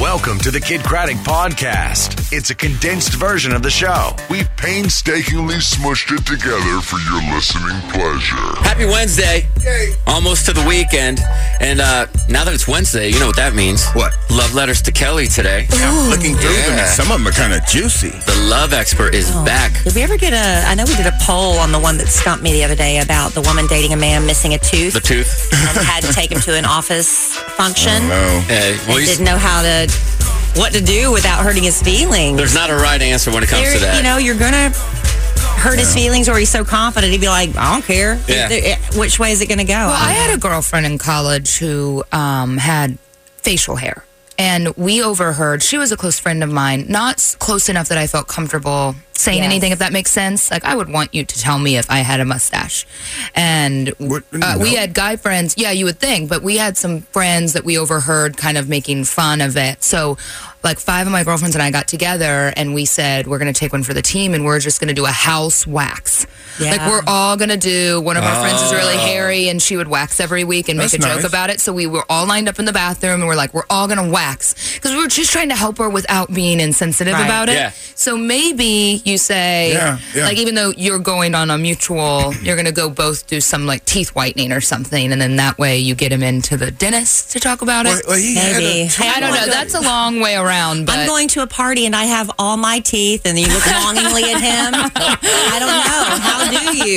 Welcome to the Kid Craddock Podcast. It's a condensed version of the show. We've painstakingly smushed it together for your listening pleasure. Happy Wednesday. Yay. Almost to the weekend. And now that it's Wednesday, you know what that means. What? Love letters to Kelly today. I'm looking through them, and some of them are kind of juicy. The love expert is back. Did we ever get I know we did a poll on the one that stumped me the other day about the woman dating a man missing a tooth. The tooth. And had to take him to an office function. No. Didn't know what to do without hurting his feelings. There's not a right answer when it comes to that. You know, you're going to hurt his feelings, or he's so confident he'd be like, I don't care. Yeah. Which way is it going to go? Well, I had a girlfriend in college who had facial hair. And we overheard, she was a close friend of mine, not close enough that I felt comfortable saying anything, if that makes sense. Like, I would want you to tell me if I had a mustache. And we had guy friends. Yeah, you would think. But we had some friends that we overheard kind of making fun of it. So, like, 5 of my girlfriends and I got together, and we said, we're going to take one for the team, and we're just going to do a house wax. Yeah. Like, we're all going to do, one of our friends is really hairy, and she would wax every week and make a joke about it. So we were all lined up in the bathroom, and we're like, we're all going to wax. Because we were just trying to help her without being insensitive about it. Yeah. So maybe you say, like, even though you're going on a mutual, you're going to go both do some, like, teeth whitening or something, and then that way you get him into the dentist to talk about it. Well, Maybe. I don't know. That's a long way around. But I'm going to a party and I have all my teeth, and you look longingly at him. I don't know. How do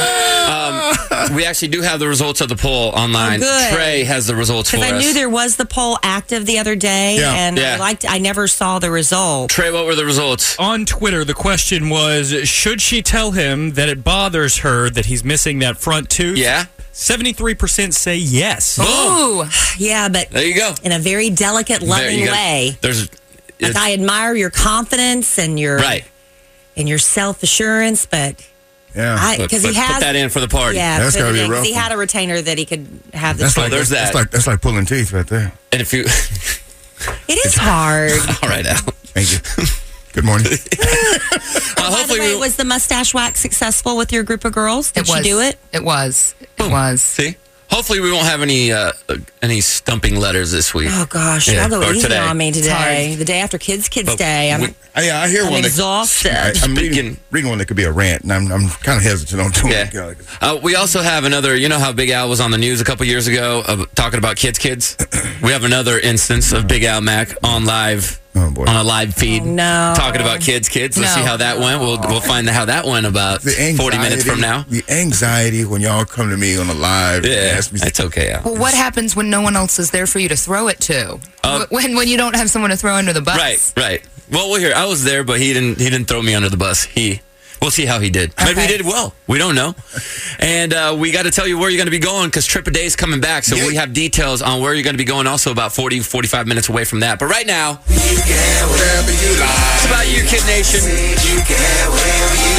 you? We actually do have the results of the poll online. Oh, good. Trey has the results for us. Because I knew there was the poll active the other day, and I never saw the result. Trey, what were the results? On Twitter, the question was, should she tell him that it bothers her that he's missing that front tooth? Yeah. 73% say yes. Ooh. Yeah, but There you go. in a very delicate, loving way. Like, I admire your confidence and your self-assurance, but because he has put that in for the party. Yeah, that's gotta be a rough he one. had a retainer that he could have the That's tooth. there's that. That's like pulling teeth right there. And if you... It is hard. All right, Al. Thank you. Good morning. By the way, was the mustache wax successful with your group of girls? Did you do it? It was. It was. See? Hopefully we won't have any stumping letters this week. Oh, gosh. Y'all go Or easy today. on me today. The day after Kids Day. I hear one exhausted. I'm reading one that could be a rant, and I'm kind of hesitant on doing it. We also have another, you know how Big Al was on the news a couple years ago talking about kids? We have another instance of Big Al Mac on live. Oh, boy. On a live feed, talking about kids. Let's see how that went. We'll find out how that went about 40 minutes from now. The anxiety when y'all come to me on a live. Ask me. It's okay, Al. Well, what happens when no one else is there for you to throw it to? When you don't have someone to throw under the bus? Right. Well, we'll hear. I was there, but he didn't throw me under the bus. We'll see how he did. Maybe he did well. We don't know. And we got to tell you where you're going to be going, because Trip a Day is coming back. So we have details on where you're going to be going, also about 40, 45 minutes away from that. But right now, You get whatever you like. it's about you, Kid Nation. You get whatever you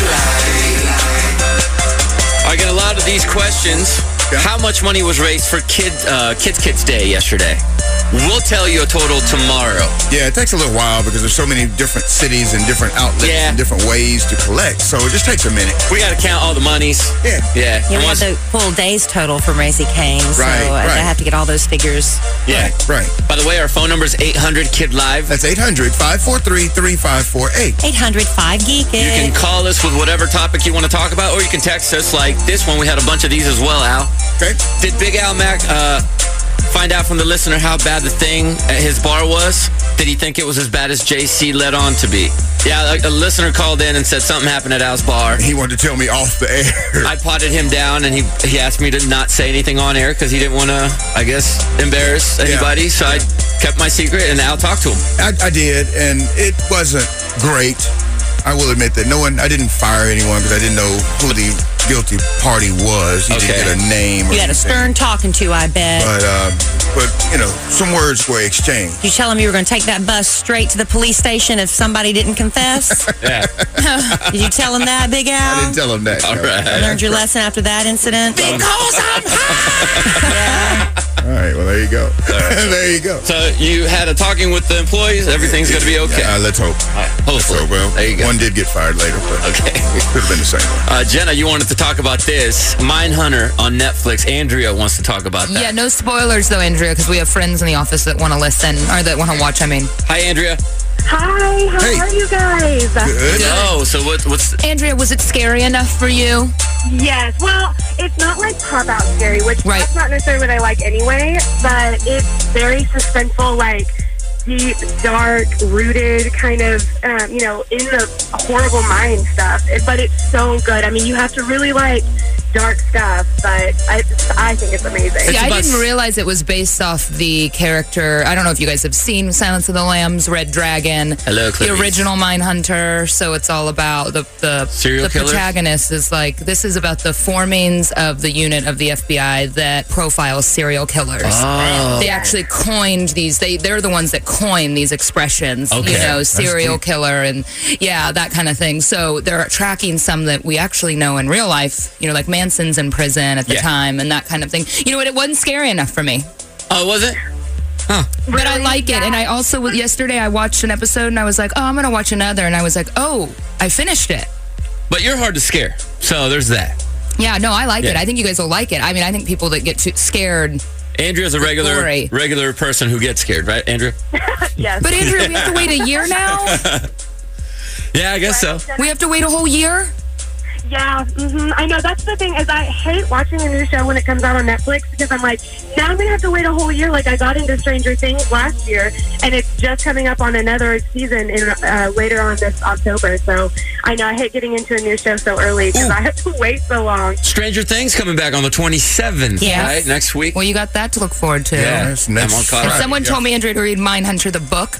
like. I get a lot of these questions. How much money was raised for Kids Day yesterday? We'll tell you a total tomorrow. Yeah, it takes a little while because there's so many different cities and different outlets and different ways to collect. So it just takes a minute. We got to count all the monies. Yeah. You have the full day's total from Raising Cane, so I have to get all those figures. Yeah. Right. By the way, our phone number is 800-KID-LIVE. That's 800-543-3548. 800-5-GEEK-IT. You can call us with whatever topic you want to talk about, or you can text us like this one. We had a bunch of these as well, Al. Okay. Did Big Al Mac find out from the listener how bad the thing at his bar was? Did he think it was as bad as JC led on to be? Yeah, a listener called in and said something happened at Al's bar. He wanted to tell me off the air. I potted him down, and he asked me to not say anything on air because he didn't want to, I guess, embarrass anybody. So I kept my secret, and Al talked to him. I did, and it wasn't great. I will admit that I didn't fire anyone because I didn't know who the guilty party was. You didn't get a name. You had a stern talking to, I bet. But some words were exchanged. You tell him you were going to take that bus straight to the police station if somebody didn't confess? Yeah. Did you tell him that, Big Al? I didn't tell him that. All right. You learned your lesson after that incident? Because I'm high! All right, well, there you go. There you go. So you had a talking with the employees. Everything's going to be okay. Let's hope. Hopefully. So, well, there you go. one did get fired later, but Okay. it could have been the same one. Jenna, you wanted to talk about this. Mindhunter on Netflix. Andrea wants to talk about that. Yeah, no spoilers though, Andrea. Andrea, because we have friends in the office that want to listen, or that want to watch, I mean. Hi, Andrea. Hi, how are you guys? Good. Oh, so what's... Andrea, was it scary enough for you? Yes, well, it's not like pop-out scary, which Right. that's not necessarily what I like anyway, but it's very suspenseful, like deep, dark, rooted, kind of, in the horrible mind stuff. But it's so good. I mean, you have to really like dark stuff, but I think it's amazing. See, I didn't realize it was based off the character. I don't know if you guys have seen Silence of the Lambs, Red Dragon. Hello, Clippy. The original Mindhunter. So it's all about the Serial killers? protagonist is like, this is about the formings of the unit of the FBI that profiles serial killers. Oh. They actually coined these. They're the ones that coin these expressions. Okay. Serial killer and that kind of thing. So they're tracking some that we actually know in real life. Like Manson's in prison at the time and that kind of thing. You know what? It wasn't scary enough for me. Oh, was it? Huh. But I like it. And I also, yesterday I watched an episode and I was like, oh, I'm going to watch another. And I was like, oh, I finished it. But you're hard to scare. So there's that. Yeah, no, I like it. I think you guys will like it. I mean, I think people that get too scared. Andrea's a regular person who gets scared, right, Andrea? Yes. But Andrea, we have to wait a year now? Yeah, I guess so. We have to wait a whole year? Yeah, I know. That's the thing, is I hate watching a new show when it comes out on Netflix, because I'm like, now I'm going to have to wait a whole year. Like, I got into Stranger Things last year, and it's just coming up on another season later on this October. So I know I hate getting into a new show so early, because I have to wait so long. Stranger Things coming back on the 27th, right? Next week. Well, you got that to look forward to. Yeah, That's next I'm on caught And up. someone told me, Andrea, to read Mindhunter, the book.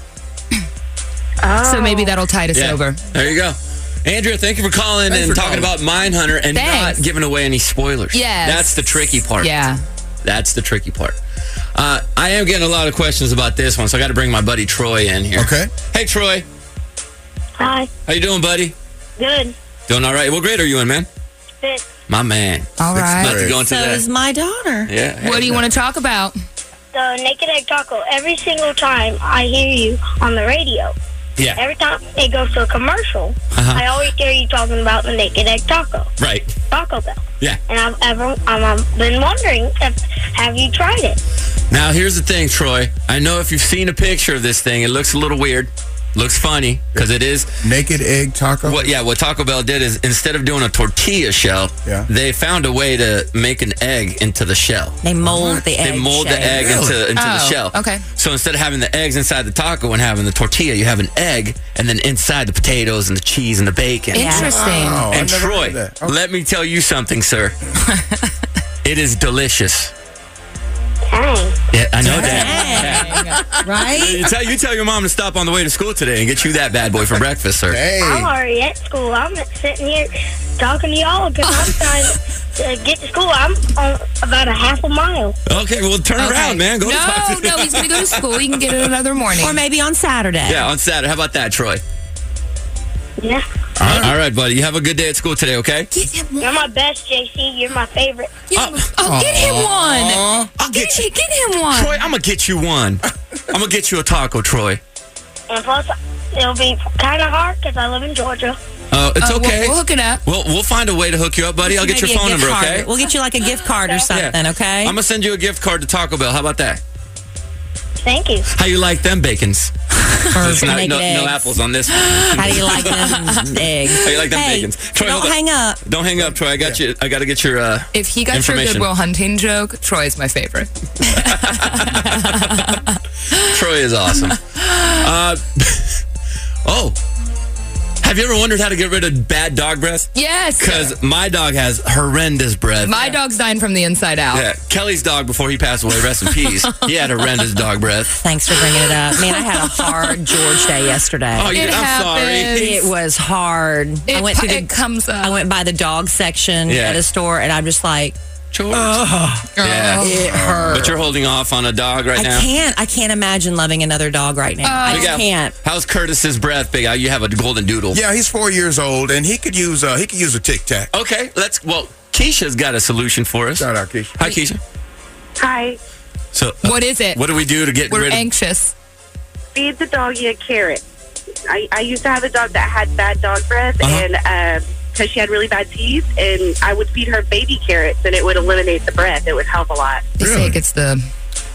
So maybe that'll tide us over. There you go. Andrea, thank you for calling and talking about Mindhunter and not giving away any spoilers. Yes. That's the tricky part. Yeah. That's the tricky part. I am getting a lot of questions about this one, so I got to bring my buddy Troy in here. Okay. Hey, Troy. Hi. How you doing, buddy? Good. Doing all right. What grade are you in, man? Fifth. My man. All right. About to go into So that. is my daughter. Yeah. What do you want to talk about? The Naked Egg Taco. Every single time I hear you on the radio, Yeah. every time it goes to a commercial, I always hear you talking about the Naked Egg Taco. Right. Taco Bell. Yeah. And I've been wondering, have you tried it? Now, here's the thing, Troy. I know if you've seen a picture of this thing, it looks a little weird. Looks funny, because it is. Naked Egg Taco? What Taco Bell did is, instead of doing a tortilla shell, they found a way to make an egg into the shell. They mold the egg. They mold the egg into the shell. Okay. So instead of having the eggs inside the taco and having the tortilla, you have an egg, and then inside the potatoes and the cheese and the bacon. Interesting. Oh, And I've never Troy, heard that. Okay. let me tell you something, sir. It is delicious. Dang. Yeah, I know that. Right? You tell your mom to stop on the way to school today and get you that bad boy for breakfast, sir. Hey. I'm already at school. I'm sitting here talking to y'all because I'm trying to get to school. I'm on about a half a mile. Okay, well, turn around, man. Go to No, he's going to go to school. You can get it another morning. Or maybe on Saturday. Yeah, on Saturday. How about that, Troy? Yeah. All right, buddy. You have a good day at school today, okay? Get him You're one. my best, JC. You're my favorite. Get him one. I'll get you. Get him one. Troy, I'm going to get you one. I'm going to get you a taco, Troy. And plus, it'll be kind of hard because I live in Georgia. It's okay. We'll hook it up. We'll find a way to hook you up, buddy. I'll get your Maybe a phone gift number, card. okay? We'll get you like a gift card or something, okay? I'm going to send you a gift card to Taco Bell. How about that? Thank you. How you like them bacons? There's no naked eggs. apples on this one. How do you like them eggs? How you like them Hey, bacons? Troy, don't hold on. hang up. Don't hang up, Troy. I got you. I got to get your If he got your information. Goodwill Hunting joke, Troy's my favorite. Troy is awesome. Have you ever wondered how to get rid of bad dog breath? Yes. Because my dog has horrendous breath. My dog's dying from the inside out. Yeah, Kelly's dog, before he passed away, rest in peace, he had horrendous dog breath. Thanks for bringing it up. Man, I had a hard George day yesterday. Oh, It I'm sorry. happens. It was hard. It comes up. I went by the dog section at a store, and I'm just like, George. Yeah. it hurt. But you're holding off on a dog right now? I can't imagine loving another dog right now. I just can't. How's Curtis's breath, Big Al? You have a golden doodle. Yeah, he's 4 years old, and he could use a Tic Tac. Okay, Keisha's got a solution for us. Shout out, Keisha. Hi, Keisha. Hi. So, What is it? what do we do to get We're rid of... anxious. Feed the doggy a carrot. I used to have a dog that had bad dog breath, and because she had really bad teeth, and I would feed her baby carrots, and it would eliminate the breath. It would help a lot. They say it gets the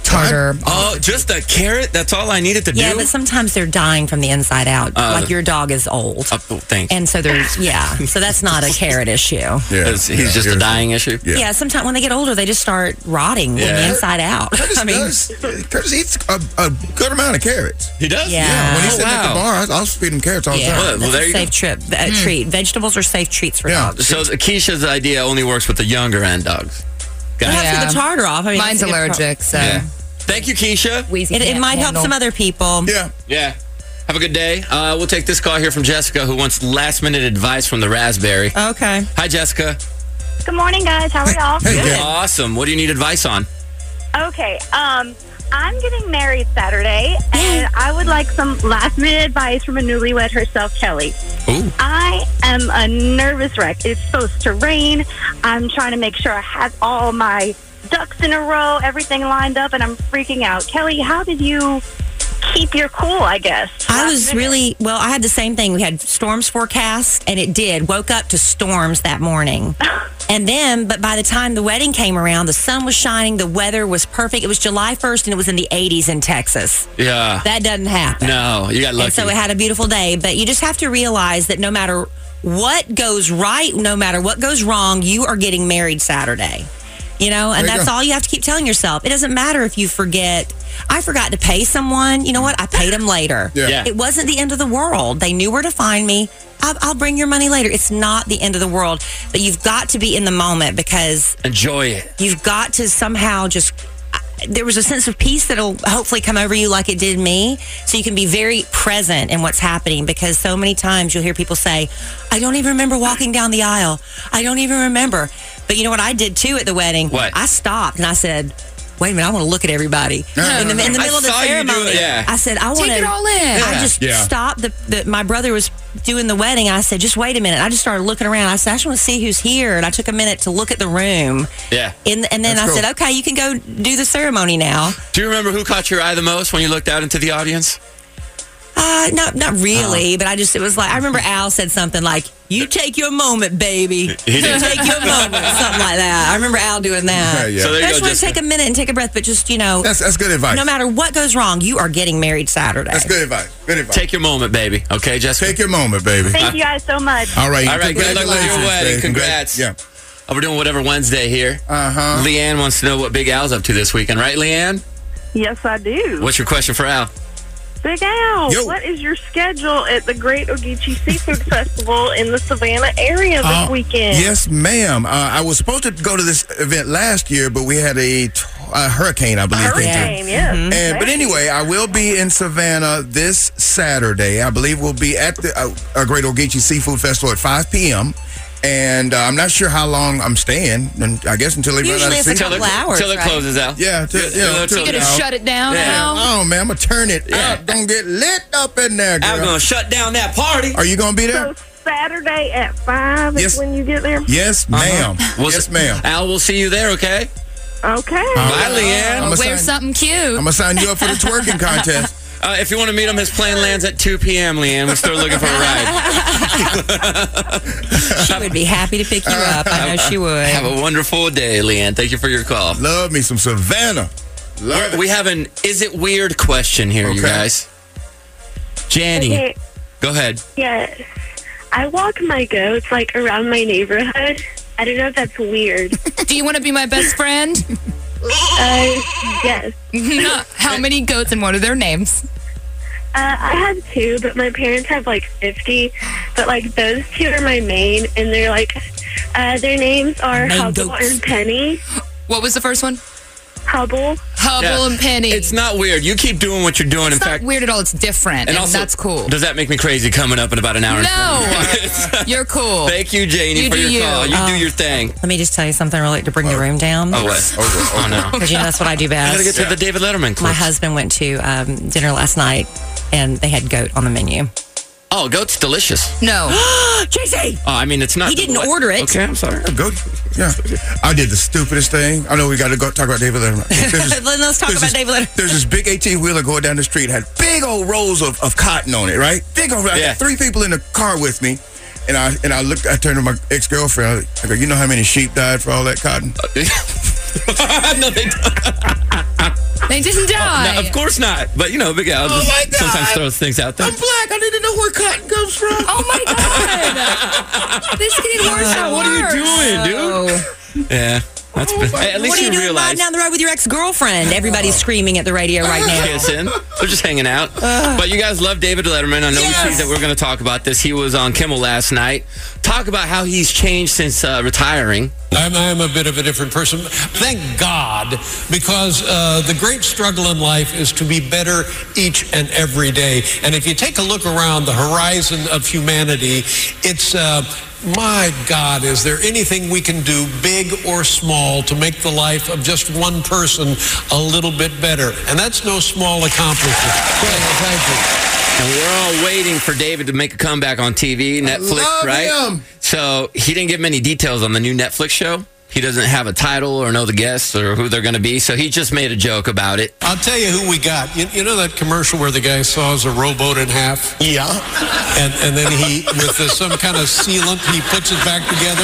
tartar. Oh, just a carrot? That's all I needed to do? Yeah, but sometimes they're dying from the inside out. Like your dog is old. Thanks. And so there's, so that's not a carrot issue. Yeah. He's just a dying issue? Yeah, sometimes when they get older, they just start rotting from the inside out. Curtis eats a good amount of carrots. He does? Yeah. When he's sitting at the bar, I'll feed him carrots all the time. Well, there That's you a safe treat. Vegetables are safe treats for dogs. So Keisha's idea only works with the younger end dogs. You have to get the tartar off. I mean, Mine's allergic, so. Yeah. Thank you, Keisha. It might help some other people. Yeah. Have a good day. We'll take this call here from Jessica, who wants last-minute advice from the raspberry. Okay. Hi, Jessica. Good morning, guys. How are y'all? Good. Awesome. What do you need advice on? Okay. I'm getting married Saturday, and I would like some last-minute advice from a newlywed herself, Kelly. Ooh. I am a nervous wreck. It's supposed to rain. I'm trying to make sure I have all my ducks in a row, everything lined up, and I'm freaking out. Kelly, how did you keep your cool, I guess? I was I had the same thing. We had storms forecast, and it did. Woke up to storms that morning. But by the time the wedding came around, the sun was shining, the weather was perfect. It was July 1st, and it was in the 80s in Texas. Yeah. That doesn't happen. No, you got lucky. And so it had a beautiful day. But you just have to realize that no matter what goes right, no matter what goes wrong, you are getting married Saturday. And that's all you have to keep telling yourself. It doesn't matter if you forget. I forgot to pay someone. You know what? I paid them later. Yeah. It wasn't the end of the world. They knew where to find me. I'll bring your money later. It's not the end of the world. But you've got to be in the moment because enjoy it. You've got to somehow just. There was a sense of peace that'll hopefully come over you like it did me. So you can be very present in what's happening, because so many times you'll hear people say, I don't even remember walking down the aisle. I don't even remember. But you know what I did too at the wedding? What? I stopped and I said, wait a minute, I want to look at everybody. In the middle of the ceremony, I said, I want to take it all in. I just stopped. My brother was doing the wedding. I said, just wait a minute. I just started looking around. I said, I just want to see who's here. And I took a minute to look at the room. Yeah. And then I said, okay, you can go do the ceremony now. Do you remember who caught your eye the most when you looked out into the audience? Not really, but it was like, I remember Al said something like, you take your moment, baby. He did. Take your moment, something like that. I remember Al doing that. Yeah. So there you I go, just want to Jessica. take a minute and take a breath, but just, That's good advice. no matter what goes wrong, you are getting married Saturday. That's good advice. Good advice. Take your moment, baby. Okay, Jessica? Take your moment, baby. Thank you guys so much. All right. All right, good luck with your Congratulations, wedding. babe. Congrats. Yeah. Oh, we're doing Whatever Wednesday here. Uh-huh. Leanne wants to know what Big Al's up to this weekend, right, Leanne? Yes, I do. What's your question for Al? Big Al, Yo. what is your schedule at the Great Ogeechee Seafood Festival in the Savannah area this weekend? Yes, ma'am. I was supposed to go to this event last year, but we had a hurricane, I believe. Hurricane, yes. But anyway, I will be in Savannah this Saturday. I believe we'll be at the Great Ogeechee Seafood Festival at 5 p.m. And I'm not sure how long I'm staying. And I guess until they run out Usually of it's a seafood. couple hours, Till it right? closes out. Yeah. You gonna shut it down now? Oh, man, I'm going to turn it up. Don't get lit up in there, girl. I'm going to shut down that party. Are you going to be there? So Saturday at 5 is Yes. when you get there? Yes, ma'am. Yes, ma'am. Al, we'll see you there, okay? Okay. Bye, Leanne. I'ma Wear something cute. I'm going to sign you up for the twerking contest. If you want to meet him, his plane lands at 2 p.m., Leanne. We're still looking for a ride. She would be happy to pick you up. I know she would. Have a wonderful day, Leanne. Thank you for your call. Love me some Savannah. Love We have an Is It Weird question here, you Okay. guys. Janny, Okay. go ahead. Yes. I walk my goats like around my neighborhood. I don't know if that's weird. Do you want to be my best friend? Yes. How many goats and what are their names? I have 2, but my parents have like 50. But like those 2 are my main, and they're like, their names are Main Hubble goats. and Penny. What was the first one? Hubble. Hubble Yeah. and Penny. It's not weird. You keep doing what you're doing. It's In not fact, weird at all. It's different, and also, that's cool. Does that make me crazy coming up in about an hour? No, you're cool. Thank you, Janie, You for do your you. call. You do your thing. Let me just tell you something really to bring the room down. Oh, what? Oh, no. Because that's what I do I gotta best. get to the David Letterman clip. My husband went to dinner last night, and they had goat on the menu. Oh, goat's delicious. No. JC! Oh, I mean, it's not. He didn't what? order it. Okay, I'm sorry. Go. Yeah. I did the stupidest thing. I know we got to go talk about David Letterman. Let's talk about David Letterman. There's this big 18-wheeler going down the street, had big old rolls of cotton on it, right? Big old. I Yeah. got 3 people in the car with me. And I turned to my ex-girlfriend. I go, you know how many sheep died for all that cotton? No, they don't. They didn't die. No, of course not. But, Big Al Oh, my God. sometimes throws things out there. I'm black. I need to know where cotton comes from. Oh my God! This is getting worse and What are you worse. doing, dude? Yeah. That's hey, at least What are you doing realize. riding down the road with your ex-girlfriend? Everybody's screaming at the radio right now. Kissing. They're just hanging out. But you guys love David Letterman. I know we see that we're going to talk about this. He was on Kimmel last night. Talk about how he's changed since retiring. I'm a bit of a different person. Thank God, because the great struggle in life is to be better each and every day. And if you take a look around the horizon of humanity, it's, my God, is there anything we can do, big or small, to make the life of just one person a little bit better? And that's no small accomplishment. Thank you. And we're all waiting for David to make a comeback on TV, Netflix, love right? him. So he didn't give many details on the new Netflix show. He doesn't have a title or know the guests or who they're going to be. So he just made a joke about it. I'll tell you who we got. You know that commercial where the guy saws a rowboat in half? Yeah. And then he, with some kind of sealant, he puts it back together.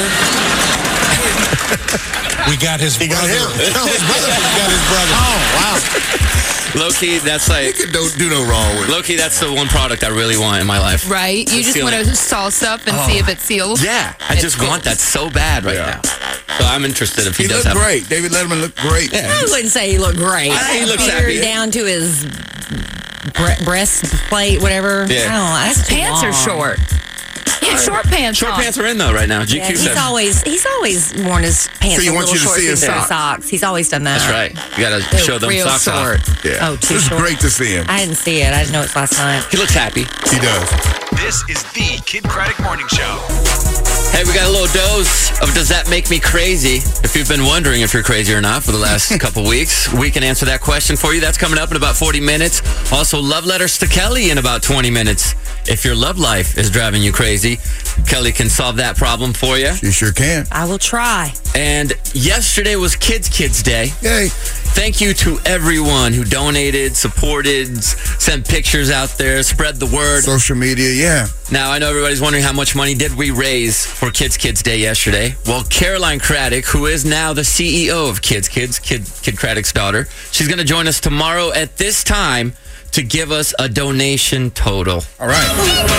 We got his brother. him. We got his brother. Oh, wow. Low-key, that's like... Don't do no wrong with it. Low-key, that's the one product I really want in my life. Right? You just want to sauce up and see if it seals. Yeah, I just want that so bad right now. So I'm interested if he, He does looked have... great. David Letterman looked great. Yeah. I wouldn't say he looked great. He looks Beard happy. down to his breastplate, whatever. Yeah. I don't know. That's too Pants are long. short. Yeah, short pants. Short on. pants are in, though, right now. GQ Yeah, said. he's always worn his pants So he a wants little you to short see his instead of socks. socks. He's always done that. That's right. You got to show them real socks short. off. Yeah. Oh, too It was short. great to see him. I didn't see it. I didn't know it was last night. He looks happy. He does. This is the Kid Craddock Morning Show. Hey, we got a little dose of Does That Make Me Crazy? If you've been wondering if you're crazy or not for the last couple weeks, we can answer that question for you. That's coming up in about 40 minutes. Also, love letters to Kelly in about 20 minutes. If your love life is driving you crazy, Kelly can solve that problem for you. You sure can. I will try. And yesterday was Kids Day. Yay. Thank you to everyone who donated, supported, sent pictures out there, spread the word. Social media, yeah. Now, I know everybody's wondering how much money did we raise for Kids Day yesterday. Well, Caroline Craddock, who is now the CEO of Kid Craddock's daughter, she's going to join us tomorrow at this time to give us a donation total. All right.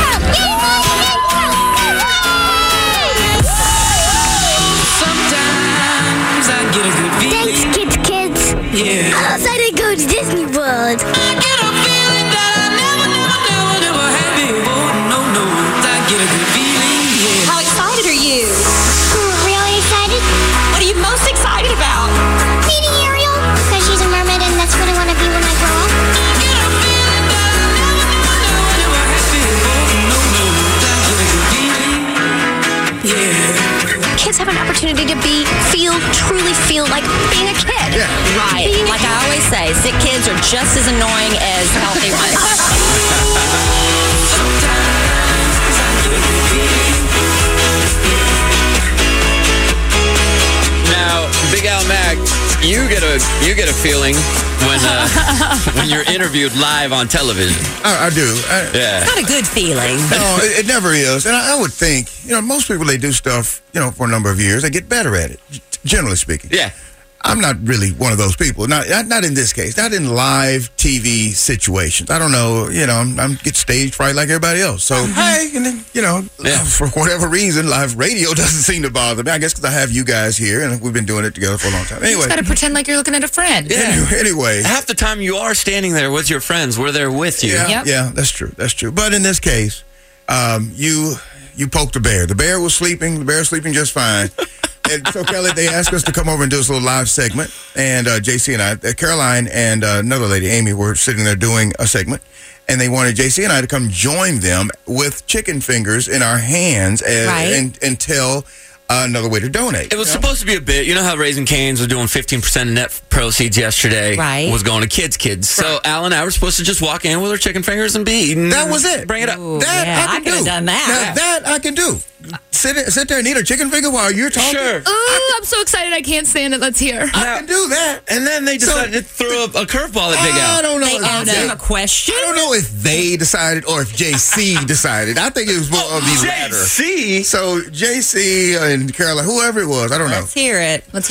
Sometimes I get a good feeling. Thanks, kids. Yeah. I'm excited to go to Disney World. I get a feeling that I never had before. No. I get a good feeling. Yeah. How excited are you? Really excited? What are you most excited about? Meeting Ariel, because she's a mermaid and that's what I want to be when I grow up. I get a feeling that I never had before. No. I get a good feeling. Yeah. Kids have an opportunity to truly feel like being a kid. Yeah. Right. Like I always say, sick kids are just as annoying as healthy ones. Now, Big Al Mac, you get a feeling when you're interviewed live on television. I do. Yeah. Not a good feeling. No, it never is. And I would think, most people, they do stuff, for a number of years. They get better at it, generally speaking. Yeah. I'm not really one of those people. Not in this case. Not in live TV situations. I don't know. I'm get stage fright like everybody else. So hey, and then for whatever reason, live radio doesn't seem to bother me. I guess because I have you guys here and we've been doing it together for a long time. You Anyway, just got to pretend like you're looking at a friend. Yeah. Anyway, Half the time you are standing there with your friends. We're there with you. yeah, Yep. yeah, that's true. That's true. But in this case, you poked the bear. The bear was sleeping. The bear was sleeping just fine. And so, Kelly, they asked us to come over and do this little live segment. And JC and I, Caroline and another lady, Amy, were sitting there doing a segment. And they wanted JC and I to come join them with chicken fingers in our hands and tell another way to donate. It was supposed to be a bit. You know how Raising Cane's was doing 15% of net proceeds yesterday? Right. Was going to kids. So Al and I were supposed to just walk in with our chicken fingers and be eating. That was it. Bring it up. Ooh, That yeah, I I can could have do. done that. Now, that I can do. Sit there and eat a chicken finger while you're talking. Sure. Ooh, I'm so excited. I can't stand it. Let's hear. I can do that. And then they decided to throw a curveball at Big I Al. don't know. They asked him a question. I don't know if they decided or if JC decided. I think it was more of the latter. JC? So JC and Caroline, whoever it was, I don't know. Let's hear it. Let's hear it.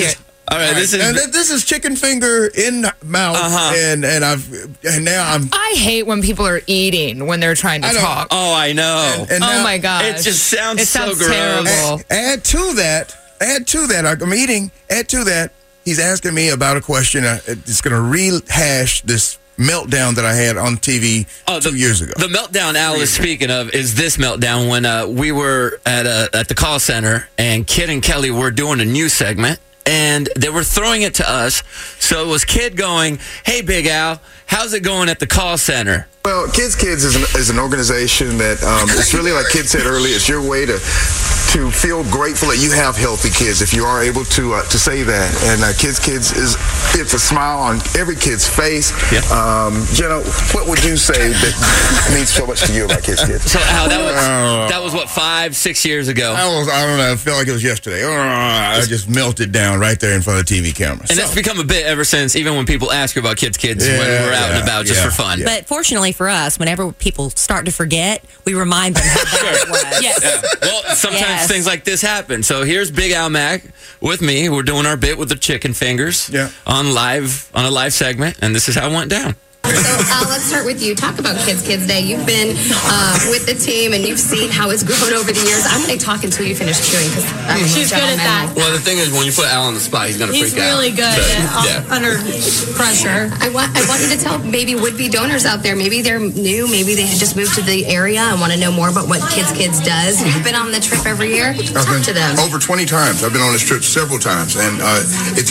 All right, this is chicken finger in mouth, and now I'm. I hate when people are eating when they're trying to talk. Oh, I know. And now, oh my god, it just sounds so gross. terrible. Add to that. I'm eating. Add to that. He's asking me about a question. It's going to rehash this meltdown that I had on TV 2 years ago. The meltdown Al is speaking of is this meltdown when we were at the call center and Kid and Kelly were doing a news segment and they were throwing it to us. So it was Kid going, "Hey, Big Al, how's it going at the call center?" Well, Kids is an organization that it's really like Kid said earlier. It's your way to feel grateful that you have healthy kids. If you are able to say that, and Kids it's a smile on every kid's face. Yeah. Jenna, what would you say that means so much to you about Kids? So Al, that was what 5-6 years ago. I don't know. I felt like it was yesterday. I just melted down right there in front of the TV camera. And that's become a bit ever since, even when people ask you about Kids when we're out and about just for fun. But fortunately for us, whenever people start to forget, we remind them how bad it was. Yes. Yeah. Well, sometimes things like this happen. So here's Big Al Mack with me. We're doing our bit with the chicken fingers on a live segment, and this is how it went down. So let's start with you. Talk about Kids Day. You've been with the team and you've seen how it's grown over the years. I'm going to talk until you finish chewing because she's good at that. Well, the thing is, when you put Al on the spot, he's going to freak out. He's really good under pressure. I want you to tell maybe would-be donors out there. Maybe they're new. Maybe they had just moved to the area and want to know more about what Kids does. You've been on the trip every year. Talk to them. Over 20 times. I've been on this trip several times, and it's.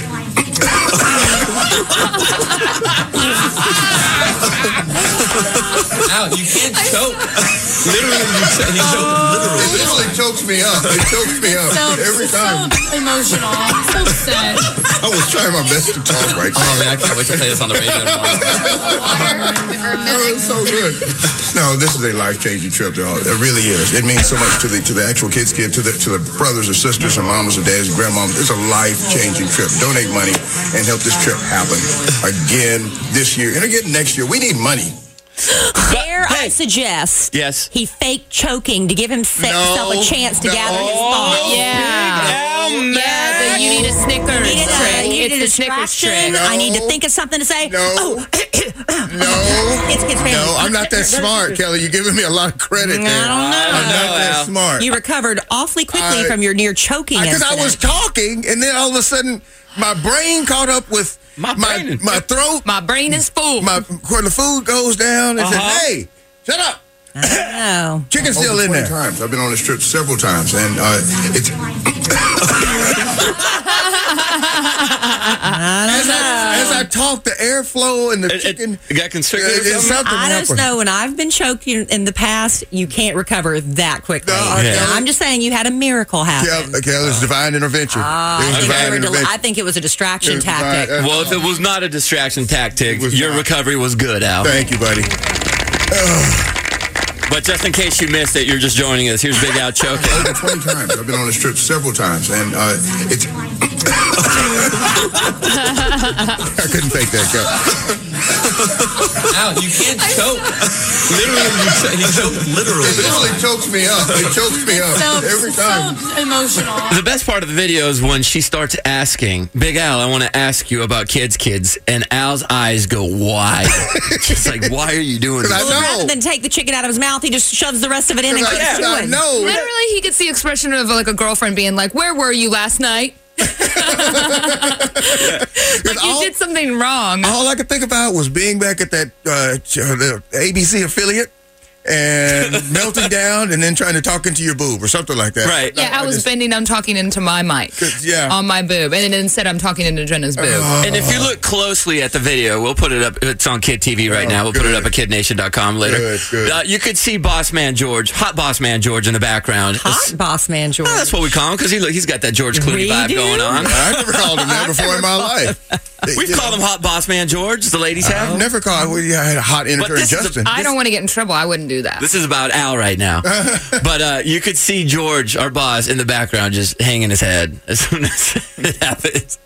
Al, you can't choke. Literally, he literally chokes me up. It chokes me up every time. So emotional. So sad. I was trying my best to talk right now. Oh, man, I can't wait to play this on the radio tomorrow. Oh, it's so good. No, this is a life-changing trip, y'all. It really is. It means so much to the actual Kids, to the brothers or sisters and mamas and dads and grandmamas. It's a life-changing trip. Donate money and help this trip happen again this year and again next year. We need money. Dare I suggest he fake choking to give himself a chance to gather his thoughts. But you need a Snickers trick. It's the Snickers trick. I need to think of something to say. No, I'm not that smart, Kelly. You're giving me a lot of credit there. I don't know. I'm not that smart. You recovered awfully quickly from your near choking because incident. I was talking, and then all of a sudden, my brain caught up with my throat. My brain is full. When the food goes down, it says, "Hey, shut up." Oh. Chicken's still in there. Times. I've been on this trip several times, and it's. As I talk, the airflow and the chicken got constricted. I just know when I've been choked in the past, you can't recover that quickly. I'm just saying you had a miracle happen. It was divine intervention. I think it was a distraction tactic. Well, if it was not a distraction tactic, your recovery was good, Al. Thank you, buddy. But just in case you missed it, you're just joining us. Here's Big Al choking. Over 20 times. I've been on this trip several times, and it's. I couldn't fake that, Kel. Al, you can't choke. Literally, he choked literally. It literally chokes me up. It chokes me up every time. So emotional. The best part of the video is when she starts asking, "Big Al, I want to ask you about Kids," and Al's eyes go wide. She's like, "Why are you doing this?" Rather than take the chicken out of his mouth, he just shoves the rest of it in and keeps chewing. Literally, he gets the expression of like a girlfriend being like, "Where were you last night?" Like you did something wrong. All I could think about was being back at that the ABC affiliate and melting down and then trying to talk into your boob or something like that. Right. Yeah, I was bending down talking into my mic on my boob. And then instead I'm talking into Jenna's boob. And if you look closely at the video, we'll put it up. It's on Kid TV right now. We'll put it up at KidNation.com later. Good. You could see Boss Man George, Hot Boss Man George in the background. Hot Boss Man George. That's what we call him because he's got that George Clooney vibe going on. I never called him that before in my life. We've called him Hot Boss Man George. The ladies have. I've never called. We had a hot intern Justin. I don't want to get in trouble. I wouldn't do that. This is about Al right now. But you could see George, our boss, in the background just hanging his head as soon as it happens.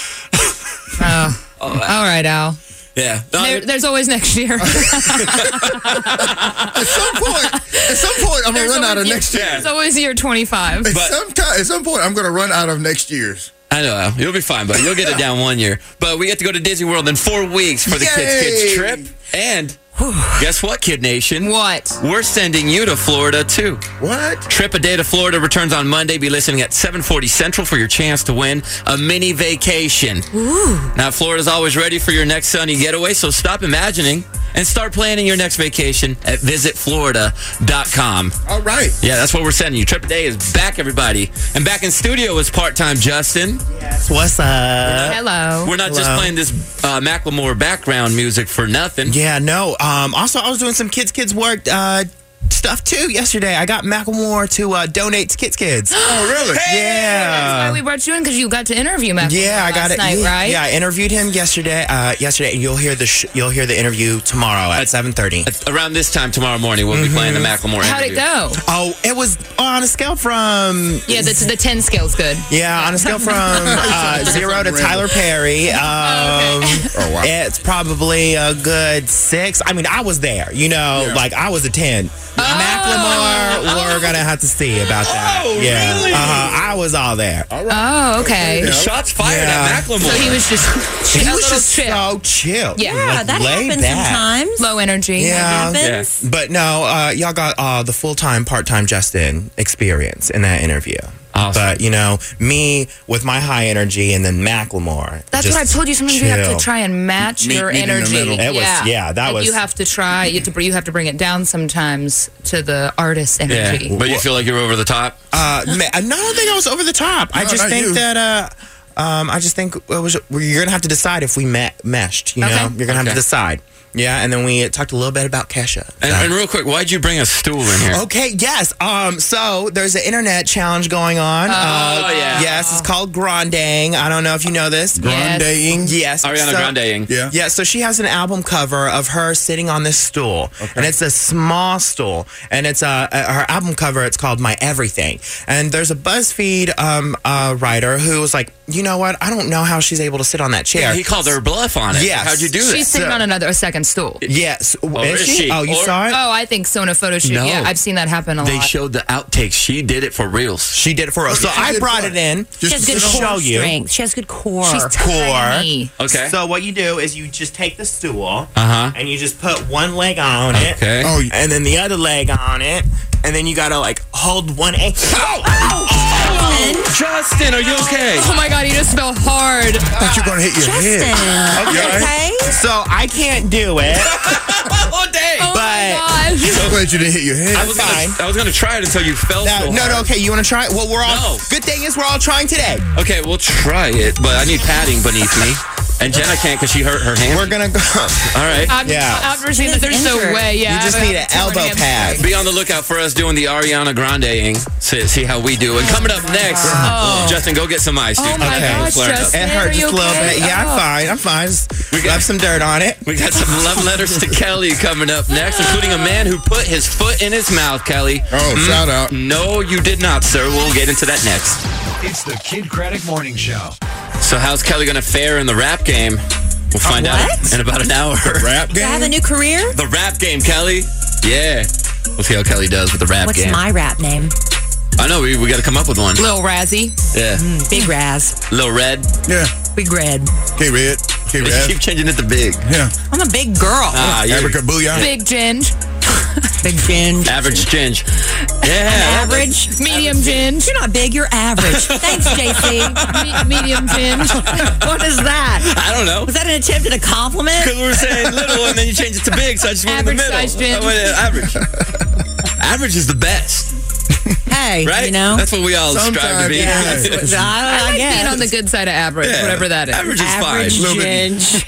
All right, Al. Yeah. There's always next year. At some point, I'm going to run out of next year. There's always year 25. At some point, I'm going to run out of next year's. I know. You'll be fine, but you'll get it down 1 year. But we get to go to Disney World in 4 weeks for the Kids trip. And guess what, Kid Nation? What? We're sending you to Florida, too. What? Trip A Day to Florida returns on Monday. Be listening at 7:40 Central for your chance to win a mini vacation. Ooh. Now, Florida's always ready for your next sunny getaway, so stop imagining and start planning your next vacation at visitflorida.com. All right. Yeah, that's what we're sending you. Trip A Day is back, everybody. And back in studio is part-time Justin. Yes. What's up? Hello. We're not just playing this Macklemore background music for nothing. Yeah, no. Also, I was doing some kids work stuff too yesterday. I got Macklemore to donate to Kids. Oh, really? That's why we brought you in, because you got to interview Macklemore I got last it. night, right? Yeah, I interviewed him yesterday. And you'll hear the interview tomorrow at 7:30. Around this time tomorrow morning, we'll be playing the Macklemore How'd interview. it go? Oh, it was on a scale from the 10 scale's good. Yeah, on a scale from 0 to Tyler Perry. wow. It's probably a good 6. I mean, I was there. Like I was a 10. Macklemore, we're gonna have to see about that. Oh, yeah, really? I was all there. Oh, okay. Yeah. Shots fired at Macklemore. So he was just He a was little just chill. so chill. Yeah, Like, that laid happens back. sometimes. Low energy. Yeah. Happens. But no, y'all got the full-time, part-time Justin experience in that interview. Awesome. But, me with my high energy and then Macklemore. That's just what I told you. Sometimes you have chill. to try and match your meet in the energy. middle. It was- that Like, was- You have to try. You have to bring it down sometimes to the artist's energy. Yeah. But you feel like you're over the top? No, I don't think I was over the top. I No, just not think you. that I just think you're gonna have to decide if we meshed. You know, Okay. you're gonna have to decide. Yeah, and then we talked a little bit about Kesha. And real quick, why'd you bring a stool in here? Okay, yes. So there's an internet challenge going on. yeah. Yes, it's called Grandang. I don't know if you know this. Grandang? Yes. Ariana Grande. Yeah. Yeah, so she has an album cover of her sitting on this stool, and it's a small stool, and it's her album cover. It's called My Everything, and there's a BuzzFeed writer who was like, you know what? I don't know how she's able to sit on that chair. Yeah, he called her bluff on it. Yes. How'd you do that? She's sitting on a second stool. Yes. is she? Oh, you Or- saw it? Oh, I think so in a photo shoot. No. Yeah, I've seen that happen a They lot. showed the outtakes. She did it for reals. She did it for us. So She I did brought what? it in She has to good core show you. strength. She has good core. She's Core. tiny. Okay. So what you do is you just take the stool Uh-huh. and you just put one leg on it. Okay. Oh, And then the other leg on it. And then you gotta like hold one ankle. Justin, are you okay? Oh my God, you just fell hard. I thought you were going to hit your Justin. head. Okay. So I can't do it. Oh, dang. Oh my But gosh. I'm glad you didn't hit your head. I was gonna try it until you fell so no, hard. okay, you wanna try it? Well, we're all No. good thing is we're all trying today. Okay, we'll try it, but I need padding beneath me. And Jenna can't because she hurt her hand. We're gonna go. All right. I've never seen that. There's no injured. way. Yeah. You just need an elbow pad. Be on the lookout for us doing the Ariana Grande-ing. See how we do. And coming up next, Justin, go get some ice, dude. Oh my gosh, Flare it up. Justin. It hurt Are you just a little okay? bit. Yeah, Oh. I'm fine. We got some dirt on it. We got some love letters to Kelly coming up next, including a man who put his foot in his mouth, Kelly. Oh, shout out. No, you did not, sir. We'll get into that next. It's the Kid Craddock Morning Show. So how's Kelly going to fare in the rap game? We'll find out what? in about an hour. Rap Do I have a game? new career? The rap game, Kelly. Yeah. We'll see how Kelly does with the rap What's game. my rap name? I know, we got to come up with one. Lil Razzie. Yeah. Big Raz. Lil Red. Yeah. Big Red. K-Red. You K-Red. keep changing it to big. Yeah. I'm a big girl. Yeah. Abracadabra booyah. Big Ginge. Big ginge. Average ginge. Yeah. Average. Medium Ginge. You're not big, you're average. Thanks, JC. Medium Ginge. What is that? I don't know. Was that an attempt at a compliment? Because we were saying little and then you changed it to big, so I just went in the middle. Average size ginge. I went, average. Average is the best, Hey, right? you know? That's what we all strive to Sometimes, be. yeah. I like guess. being on the good side of average, Yeah. whatever that is. Average is Average fine. ginge.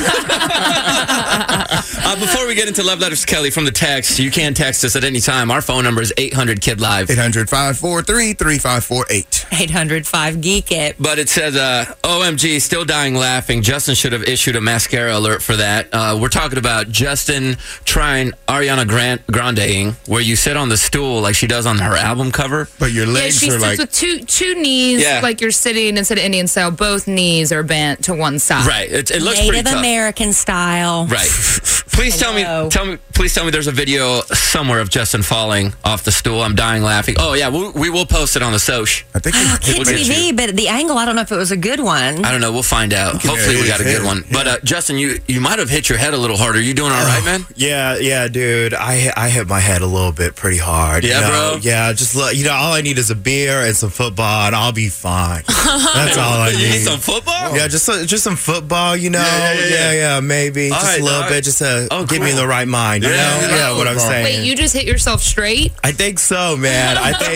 Before we get into love letters to Kelly from the text, you can text us at any time. Our phone number is 800-KID-LIVE. 800-543-3548. 805-GEEK-IT. But it says, OMG, still dying laughing. Justin should have issued a mascara alert for that. We're talking about Justin trying Ariana Grande-ing, where you sit on the stool like she does on her album cover. But your Yeah, legs she are sits like... with two knees, Yeah. like you're sitting instead of Indian style. Both knees are bent to one side. Right. It looks pretty Native tough. American style. Right. Please tell me there's a video somewhere of Justin falling off the stool. I'm dying laughing. Oh, yeah, we will post it on the Soch. I think Kid TV, but the angle, I don't know if it was a good one. I don't know. We'll find out. Hopefully we got a good one. But Justin, you might have hit your head a little harder. You doing all right, man? Yeah, dude. I hit my head a little bit pretty hard. Yeah, bro? bro? Yeah, just all I need is a beer and some football, and I'll be fine. That's all I need. You need some football? Yeah, just some football, Yeah, maybe. All just right, a little bit, just to get me in the right mind, you know? Yeah, what I'm saying. Wait, you just hit yourself straight? I think so, man. I think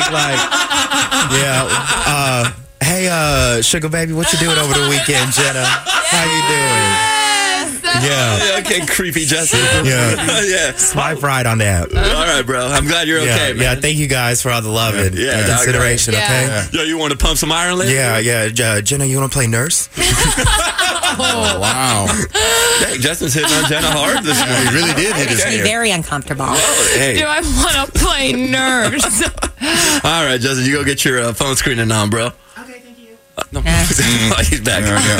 hey, sugar baby, what you doing over the weekend, Jenna? How you doing? Yeah. Okay, creepy Justin. Yeah. Swipe right on that. All right, bro. I'm glad you're okay, man. Yeah, thank you guys for all the love and consideration, okay? Yo, you want to pump some iron later? Yeah. Jenna, you want to play nurse? Oh, wow. Dang, Justin's hitting on Jenna hard this morning. He really did hit his Be hair. very uncomfortable. Hey. Do I want to play nurse? All right, Justin, you go get your phone screening on, bro. Okay, thank you. No. He's back.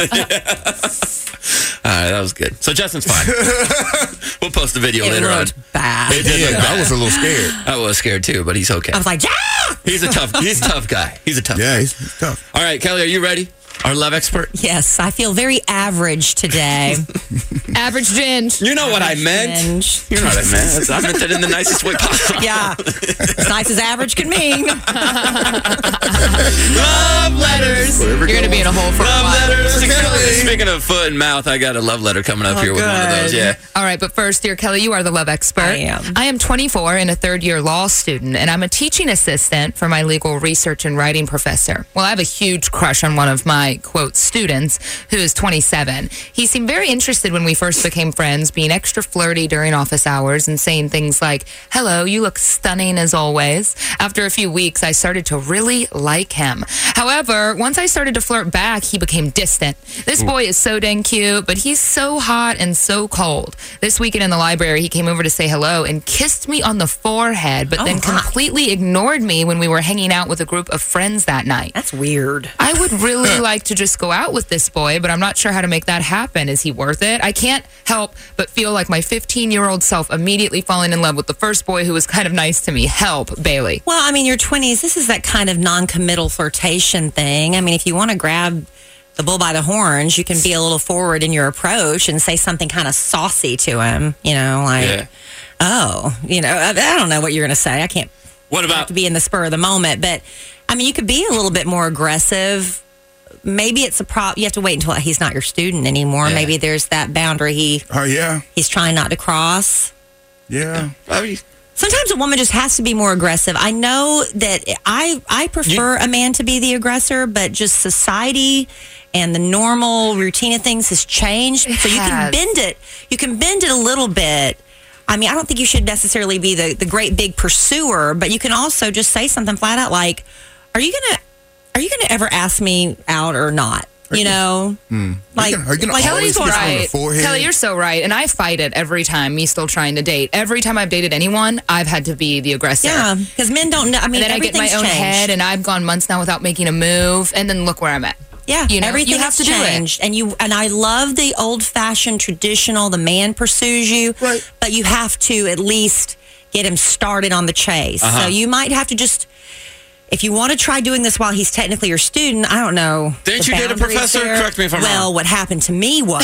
All right, that was good. So Justin's fine. We'll post the video later on. Bad. It did look I bad. was a little scared. I was scared too, but he's okay. I was like, He's a tough guy. He's a tough guy. Yeah, he's tough. All right, Kelly, are you ready? Our love expert? yes, I feel very average today. Average ginge. You know what I meant. Ginge. You know what I meant. I meant that in the nicest way possible. Yeah, as nice as average can mean. Love letters. You're going to be in a hole for a Love while. letters to Kelly. Speaking of foot and mouth, I got a love letter coming up here with one of those. Yeah. All right, but first, dear Kelly, you are the love expert. I am. 24 and a third-year law student, and I'm a teaching assistant for my legal research and writing professor. Well, I have a huge crush on one of my, quote, students, who is 27. He seemed very interested when we first became friends, being extra flirty during office hours and saying things like, hello, you look stunning as always. After a few weeks, I started to really like him. However, once I started to flirt back, he became distant. This boy is so dang cute, but he's so hot and so cold. This weekend in the library, he came over to say hello and kissed me on the forehead, but then completely ignored me when we were hanging out with a group of friends that night. That's weird. I would really like to just go out with this boy, but I'm not sure how to make that happen. Is he worth it? I can't help but feel like my 15-year-old self immediately falling in love with the first boy who was kind of nice to me. Help, Bailey. Well, I mean, your 20s, this is that kind of non-committal flirtation thing. I mean, if you want to grab the bull by the horns, you can be a little forward in your approach and say something kind of saucy to him, I don't know what you're going to say. I can't. What about have to be in the spur of the moment, but I mean, you could be a little bit more aggressive. Maybe it's you have to wait until he's not your student anymore. Yeah. Maybe there's that boundary he's trying not to cross. Yeah. Sometimes a woman just has to be more aggressive. I know that I prefer a man to be the aggressor, but just society and the normal routine of things has changed. So you can bend it. You can bend it a little bit. I mean, I don't think you should necessarily be the great big pursuer, but you can also just say something flat out like, are you gonna ever ask me out or not? Kelly's right. Kelly, you're so right. And I fight it every time, me still trying to date. Every time I've dated anyone, I've had to be the aggressor. Yeah, because men don't know. I mean, and then I get my own head, and I've gone months now without making a move, and then look where I'm at. Yeah, everything you have has to changed, and I love the old-fashioned traditional. The man pursues you, right? But you have to at least get him started on the chase. So you might have to just. If you want to try doing this while he's technically your student, I don't know. Didn't you date a professor? Correct me if I'm wrong. Well, what happened to me was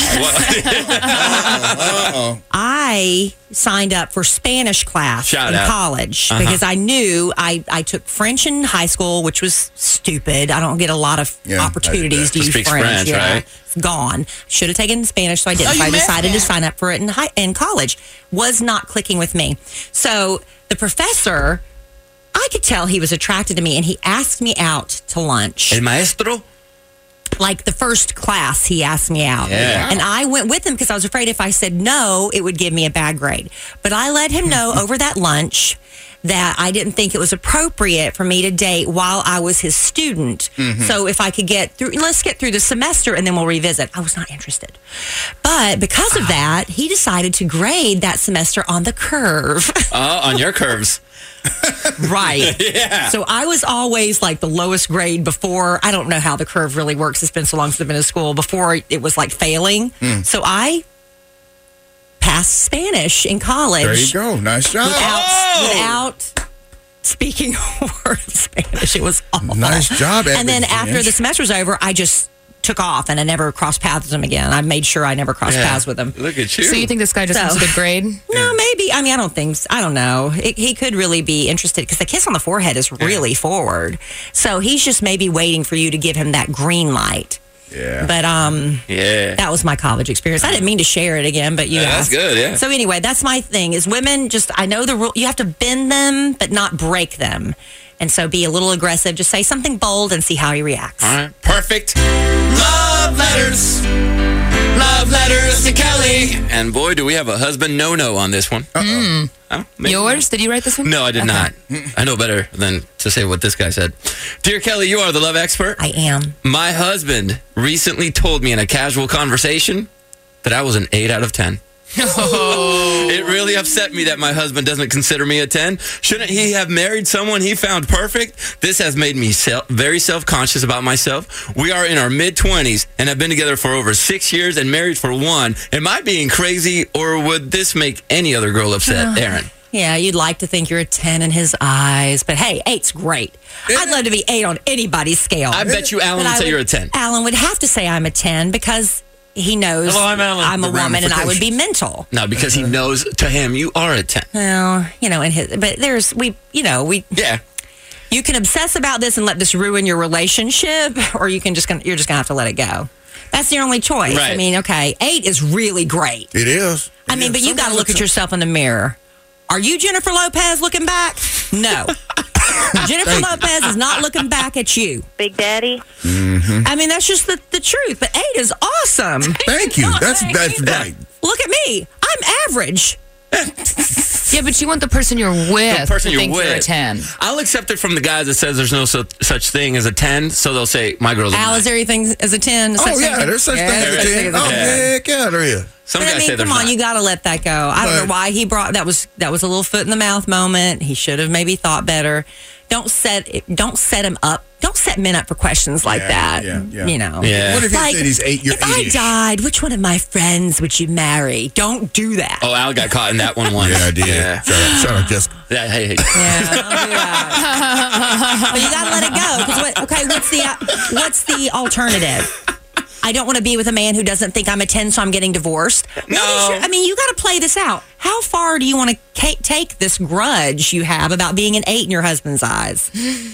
I signed up for Spanish class in college because I knew I took French in high school, which was stupid. I don't get a lot of opportunities to use French. Right? It's gone. Should have taken Spanish, so I didn't. So I decided to sign up for it in college. Was not clicking with me. So the professor, I could tell he was attracted to me, and he asked me out to lunch. El maestro? Like the first class, he asked me out. Yeah. And I went with him because I was afraid if I said no, it would give me a bad grade. But I let him know over that lunch that I didn't think it was appropriate for me to date while I was his student. So if I could let's get through the semester and then we'll revisit. I was not interested. But because of that, he decided to grade that semester on the curve. On your curves. Right. Yeah. So I was always like the lowest grade before. I don't know how the curve really works. It's been so long since I've been in school. Before it was like failing. So I passed. passed Spanish in college. There you go. Nice job. Without speaking a word of Spanish. It was awful. Nice job. And then Edmund after Finch. the semester was over, I just took off and I never crossed paths with him again. I made sure I never crossed paths with him. Look at you. So you think this guy just wants a good grade? No, maybe. I mean, I don't know. He could really be interested because the kiss on the forehead is really forward. So he's just maybe waiting for you to give him that green light. Yeah. But that was my college experience. I didn't mean to share it again, but you That's asked. good, yeah. So anyway, that's my thing is women I know the rule, you have to bend them, but not break them. And so be a little aggressive. Just say something bold and see how he reacts. All right. Perfect. Love letters. Love letters to Kelly. And boy, do we have a husband no-no on this one. Oh, Yours? Did you write this one? No, I did not. I know better than to say what this guy said. Dear Kelly, you are the love expert. I am. My husband recently told me in a casual conversation that I was an 8 out of 10. It really upset me that my husband doesn't consider me a 10. Shouldn't he have married someone he found perfect? This has made me very self-conscious about myself. We are in our mid-20s and have been together for over 6 years and married for 1. Am I being crazy, or would this make any other girl upset, Aaron? Yeah, you'd like to think you're a 10 in his eyes, but hey, 8's great. I'd love to be 8 on anybody's scale. I bet you Alan would say you're a 10. Alan would have to say I'm a 10 because he knows Hello, I'm Alan. I'm a The woman and I would be mental. No, because he knows to him you are a 10. Well, but Yeah. You can obsess about this and let this ruin your relationship, or you're just gonna have to let it go. That's your only choice. Right. I mean, okay, 8 is really great. It is. I mean, but you got to look at yourself in the mirror. Are you Jennifer Lopez looking back? No. Jennifer Lopez is not looking back at you. Big Daddy. Mm-hmm. I mean, that's just the truth. But 8 is awesome. Thank you. That's right. Look at me. I'm average. Yeah, but you want the person you're with The person to you're think you're a with. 10. I'll accept it from the guys that says there's no such thing as a 10, so they'll say, my girl's a Al, 9. is there anything as a 10? Oh, yeah, there's such thing as a 10. Oh, heck yeah, there is. Some But I guys mean, say there's come on, not. you got to let that go. I don't know why he brought that was a little foot in the mouth moment. He should have maybe thought better. Don't set him up. Don't set men up for questions like that. Yeah. You know. Yeah. What if he said he's 8, you're if I 8-ish? died, which one of my friends would you marry? Don't do that. Oh, Al got caught in that one once. Yeah, I did. Yeah. Shout out, Jessica. Yeah, hey. Yeah, don't do that. But you got to let it go. 'Cause what's the alternative? I don't want to be with a man who doesn't think I'm a 10, so I'm getting divorced. No. You got to play this out. How far do you want to take this grudge you have about being an 8 in your husband's eyes?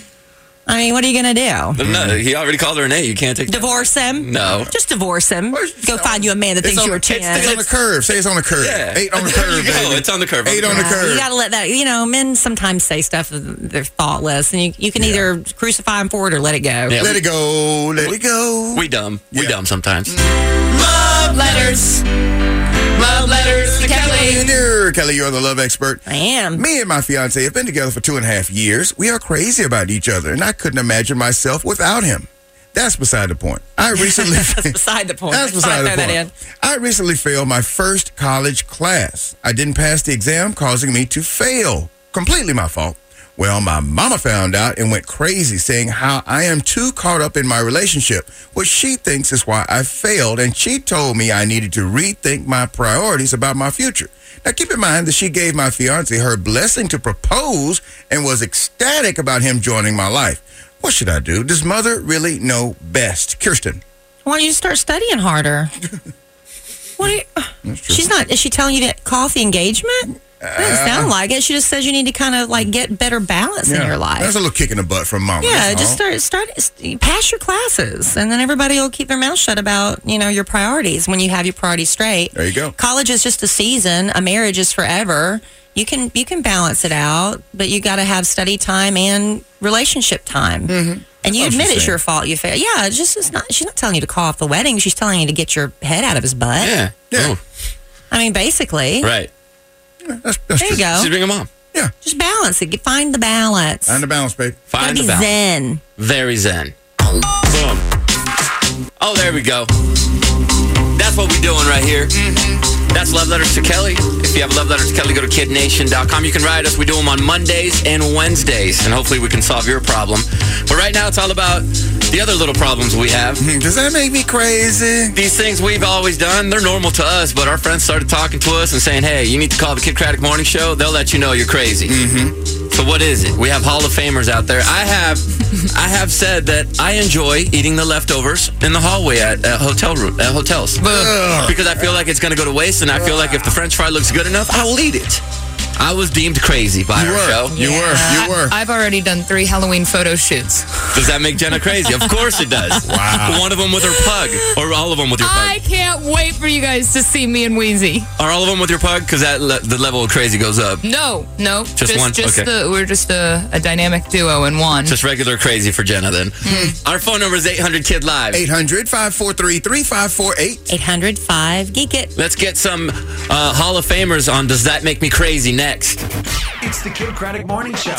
I mean, what are you going to do? No, he already called her an 8. You can't take Divorce him? No. Just divorce him. Go find you a man that thinks you're a 10. It's on the curve. Say it's on the curve. Yeah. 8 on the There curve, you go. baby. It's on the curve. 8 on the curve. You got to let that, men sometimes say stuff they're thoughtless, and you can either crucify them for it or let it go. Yeah. Let it go. Let it go. We dumb. We dumb sometimes. Love letters. Love letters to Kelly. Dear Kelly, you're the love expert. I am. Me and my fiance have been together for 2.5 years. We are crazy about each other, and I couldn't imagine myself without him. That's beside the point. That's beside the point. That's beside the Throw that point. I recently failed my first college class. I didn't pass the exam, causing me to fail. Completely my fault. Well, my mama found out and went crazy, saying how I am too caught up in my relationship, which she thinks is why I failed, and she told me I needed to rethink my priorities about my future. Now, keep in mind that she gave my fiance her blessing to propose and was ecstatic about him joining my life. What should I do? Does mother really know best? Kirsten. Why don't you start studying harder? Is she telling you to call off the engagement? It doesn't sound like it. She just says you need to kind of get better balance in your life. That's a little kick in the butt from mama. Yeah, that's just all. start pass your classes, and then everybody will keep their mouth shut about your priorities when you have your priorities straight. There you go. College is just a season. A marriage is forever. You can balance it out, but you got to have study time and relationship time. Mm-hmm. And you admit it's your fault you failed. Yeah, she's not telling you to call off the wedding. She's telling you to get your head out of his butt. Yeah. Oh. I mean, basically. Right. That's there you go. She's being a mom. Yeah. Just balance it. Find the balance. Find the balance, babe. Find the be balance. zen. Very zen. Boom. Oh, there we go. That's what we're doing right here. That's Love Letters to Kelly. If you have Love Letters to Kelly, go to kidnation.com. You can write us. We do them on Mondays and Wednesdays, and hopefully we can solve your problem. But right now, it's all about the other little problems we have. Does that make me crazy? These things we've always done, they're normal to us, but our friends started talking to us and saying, hey, you need to call the Kid Craddock Morning Show. They'll let you know you're crazy. So what is it? We have Hall of Famers out there. I have said that I enjoy eating the leftovers in the hallway at hotels. Because I feel like it's going to go to waste, and I feel like if the French fry looks good enough, I will eat it. I was deemed crazy by our show. You were. I've already done 3 Halloween photo shoots. Does that make Jenna crazy? Of course it does. Wow. One of them with her pug, or all of them with your pug. I can't wait for you guys to see me and Wheezy. Are all of them with your pug? Because the level of crazy goes up. No. Just one? Okay. We're just a dynamic duo in one. Just regular crazy for Jenna then. Our phone number is 800-KID-LIVE. 800-543-3548. 800-5-GEEK-IT. Let's get some Hall of Famers on Does That Make Me Crazy next. It's the Kid Craddock Morning Show.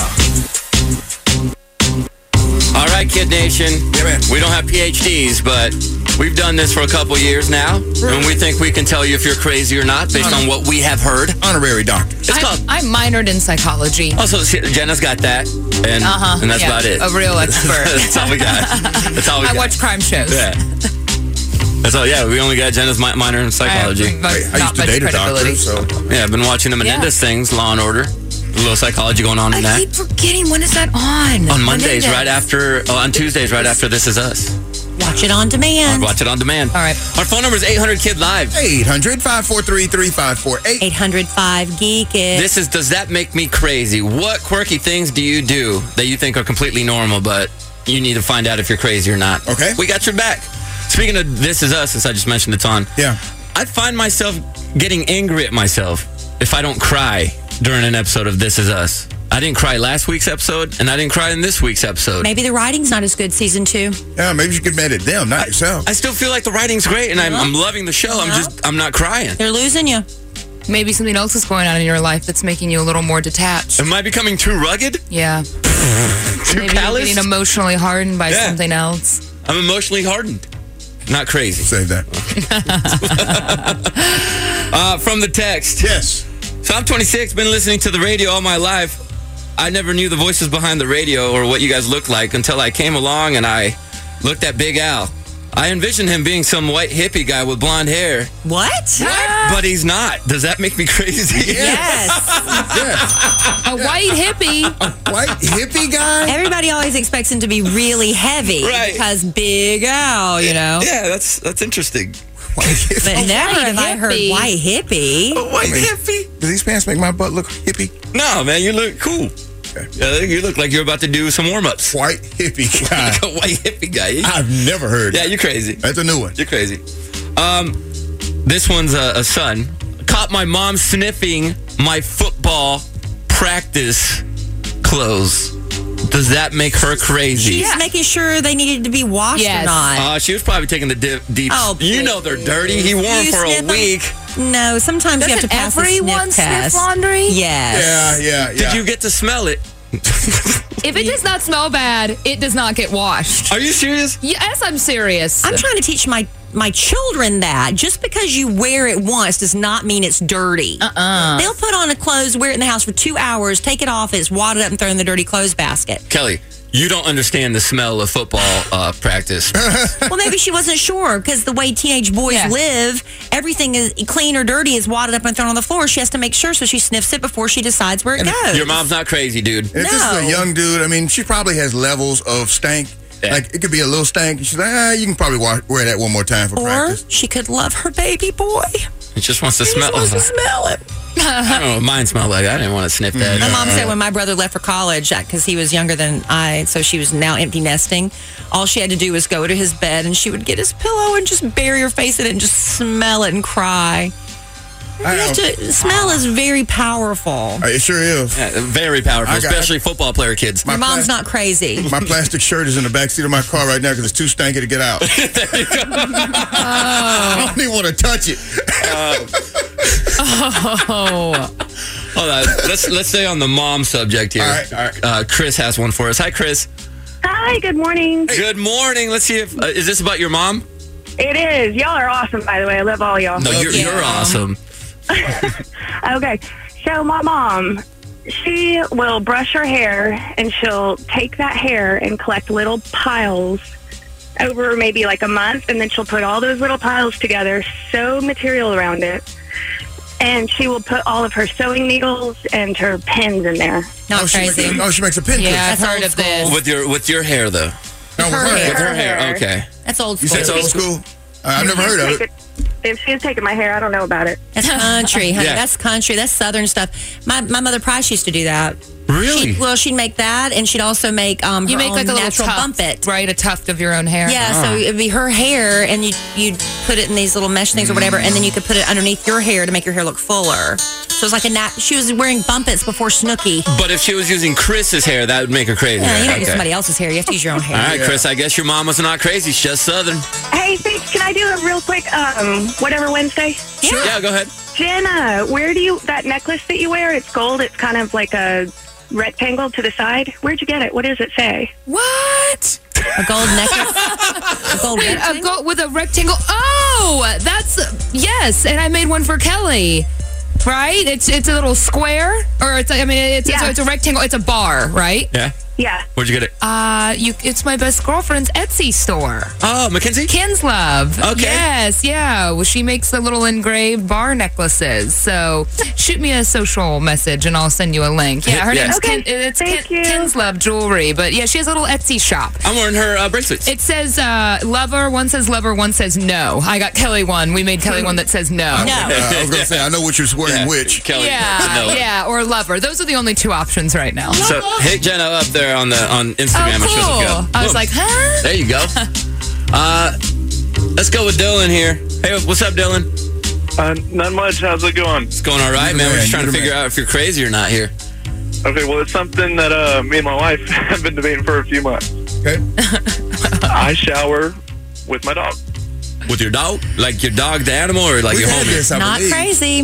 All right, Kid Nation. Yeah, man. We don't have PhDs, but we've done this for a couple years now, and we think we can tell you if you're crazy or not based on what we have heard. Honorary doctor. It's called. I minored in psychology. Also, Jenna's got that, and that's about it. A real expert. That's all we got. That's all we got. I watch crime shows. Yeah. That's all. Yeah, we only got Jenna's minor in psychology. I used to date a doctor, so. Yeah, I've been watching the Menendez things, Law and Order. A little psychology going on in that. I keep forgetting, when is that on? On Mondays, right after, on Tuesdays, right after This Is Us. Watch it on demand. Watch it on demand. All right. Our phone number is 800-KID-LIVE. 800-543-3548. 800-5-GEEK-IT. This is Does That Make Me Crazy? What quirky things do you do that you think are completely normal, but you need to find out if you're crazy or not? Okay. We got your back. Speaking of This Is Us, since I just mentioned it's on. Yeah. I find myself getting angry at myself if I don't cry during an episode of This Is Us. I didn't cry last week's episode, and I didn't cry in this week's episode. Maybe the writing's not as good season 2. Yeah, maybe you could mad at them, not yourself. I still feel like the writing's great, and I'm loving the show. I'm not crying. They're losing you. Maybe something else is going on in your life that's making you a little more detached. Am I becoming too rugged? Yeah. Too Maybe callous? you're getting emotionally hardened by something else. I'm emotionally hardened. Not crazy. Save that. From the text. Yes. So I'm 26, been listening to the radio all my life. I never knew the voices behind the radio or what you guys looked like until I came along and I looked at Big Al. I envisioned him being some white hippie guy with blonde hair. What? But he's not. Does that make me crazy? Yes. A white hippie. A white hippie guy? Everybody always expects him to be really heavy. Right. Because Big Al, you know. Yeah, that's interesting. But never have I heard white hippie. A white hippie? Do these pants make my butt look hippie? No, man, you look cool. Yeah, you look like you're about to do some warm-ups. White hippie guy. Like a white hippie guy. I've never heard Yeah, that. you're crazy. That's a new one. You're crazy. This one's a son. Caught my mom sniffing my football practice clothes. Does that make her crazy? She's making sure they needed to be washed or not. She was probably taking the deep. Oh, you know they're dirty. He wore them You for a sniff 'em? week. No, sometimes you have to pass a everyone sniff test. sniff laundry? Yes. Yeah. Did you get to smell it? If it does not smell bad, it does not get washed. Are you serious? Yes, I'm serious. I'm trying to teach my children that just because you wear it once does not mean it's dirty. They'll put on a clothes, wear it in the house for 2 hours, take it off, it's wadded up and thrown in the dirty clothes basket. Kelly, you don't understand the smell of football practice. Well, maybe she wasn't sure because the way teenage boys live, everything is clean or dirty is wadded up and thrown on the floor. She has to make sure, so she sniffs it before she decides where it goes. Your mom's not crazy, dude. If this is a young dude, I mean, she probably has levels of stank. Yeah. Like, it could be a little stank. She's like, you can probably wear that one more time for Or practice. she could love her baby boy. It just wants to She smell. just wants to smell it. I don't know what mine smelled like. I didn't want to sniff that. My mom said when my brother left for college, because he was younger than I, so she was now empty nesting, all she had to do was go to his bed and she would get his pillow and just bury her face in it and just smell it and cry. Smell is very powerful. It sure is. Yeah, very powerful, especially football player kids. Your mom's not crazy. My plastic shirt is in the backseat of my car right now because it's too stanky to get out. I don't even want to touch it. Hold on. Let's stay on the mom subject here. All right. Chris has one for us. Hi, Chris. Hi, good morning. Good morning. Let's see if is this about your mom? It is. Y'all are awesome, by the way. I love all y'all. No, you're awesome. Okay, so my mom, she will brush her hair, and she'll take that hair and collect little piles over maybe like a month, and then she'll put all those little piles together, sew material around it, and she will put all of her sewing needles and her pins in there. Not crazy. She makes a pin. Yeah, I've heard of this. With your hair though. No, with her hair. With her hair. Okay. That's old You school. said it's old school? I've never heard of it. If she's taking my hair, I don't know about it. That's country, honey. Yeah. That's country. That's Southern stuff. My mother Price used to do that. Really? She'd make that, and she'd also make her You make own like a little natural tuft, bump it. right? A tuft of your own hair. Yeah, so it'd be her hair, and you'd put it in these little mesh things or whatever, and then you could put it underneath your hair to make your hair look fuller. So it's like she was wearing bumpets before Snooki. But if she was using Chris's hair, that would make her crazy. Yeah, right? you don't use Okay. somebody else's hair. You have to use your own hair. All right, Chris, I guess your mom was not crazy. She's just Southern. Hey, Faith, can I do a real quick, whatever Wednesday? Sure. Yeah, go ahead. Jenna, that necklace that you wear, it's gold. It's kind of like a rectangle to the side. Where'd you get it? What does it say? What? A gold necklace? A gold Wait, rectangle? a gold with a rectangle. Oh, yes. And I made one for Kelly. Right? It's a little square, or it's a rectangle. It's a bar, right? Yeah. Yeah. Where'd you get it? It's my best girlfriend's Etsy store. Oh, Mackenzie? Kinslove. Okay. Yes, yeah. Well, she makes the little engraved bar necklaces. So shoot me a social message and I'll send you a link. Yeah, her name's Kinslove Jewelry. But yeah, she has a little Etsy shop. I'm wearing her bracelets. It says lover. One says lover, one says no. I got Kelly one. We made Kelly one that says no. I was going to say, I know which is wearing which. Kelly. Yeah, or lover. Those are the only two options right now. So hit Jenna up there on Instagram. Oh, and she'll hook you cool. up. I was Boom. like, huh? There you go. Let's go with Dylan here. Hey, what's up, Dylan? Not much. How's it going? It's going all right, man. We're just trying to figure out if you're crazy or not here. Okay, well, it's something that me and my wife have been debating for a few months. Okay. I shower with my dog. With your dog? Like your dog, the animal, or like We've your had homie? this, I Not believe. crazy.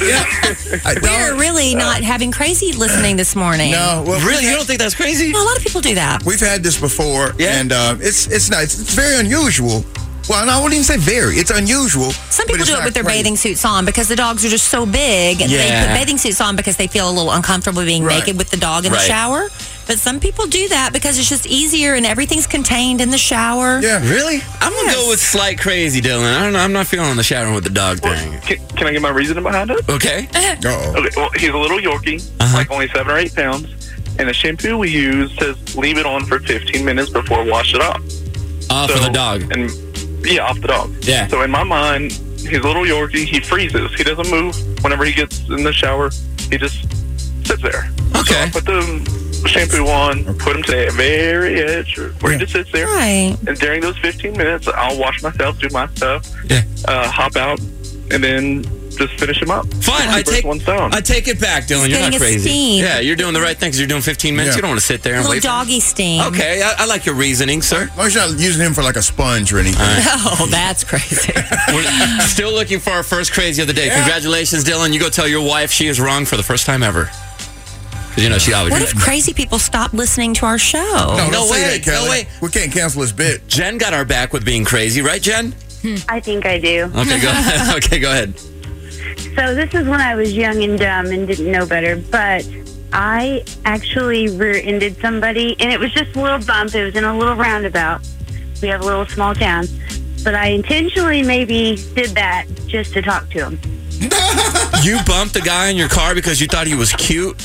We're really not having crazy listening this morning. No, well, Really? You don't think that's crazy? Well, a lot of people do that. We've had this before, Yeah. and it's nice. It's very unusual. Well, no, I wouldn't even say very. It's unusual. Some but people it's do it not with their crazy. bathing suits on because the dogs are just so big. And Yeah. they put bathing suits on because they feel a little uncomfortable being Right. naked with the dog in the Right. shower. But some people do that because it's just easier and everything's contained in the shower. Yeah. Really? I'm going to go with slight crazy, Dylan. I don't know. I'm not feeling the showering with the dog thing. Can I get my reasoning behind it? Okay. Uh-oh. Okay, well, he's a little Yorkie, like only 7 or 8 pounds, and the shampoo we use says leave it on for 15 minutes before wash it off. For the dog. And yeah, off the dog. Yeah. So in my mind, he's a little Yorkie. He freezes. He doesn't move. Whenever he gets in the shower, he just sits there. Okay. So I put the shampoo on, put him to the very edge where he just sits there. Right. And during those 15 minutes, I'll wash myself, do my stuff, Yeah. hop out, and then just finish him up. Fine. I take it back, Dylan. You're not getting a crazy. steam. Yeah, you're doing the right thing because you're doing 15 minutes. Yeah. You don't want to sit there A and little wait. doggy steam. Okay, I like your reasoning, sir. As long as you're not using him for like a sponge or anything. Oh, that's crazy. We're still looking for our first crazy of the day. Congratulations, Dylan. You go tell your wife she is wrong for the first time ever. Because, you know, she always... What if crazy people stop listening to our show? No, No don't say way, that, Kelly. no way. We can't cancel this bit. Jen got our back with being crazy, right, Jen? I think I do. Okay, go ahead. Okay, go ahead. So this is when I was young and dumb and didn't know better, but I actually rear-ended somebody, and it was just a little bump. It was in a little roundabout. We have a little small town. But I intentionally maybe did that just to talk to him. You bumped the guy in your car because you thought he was cute?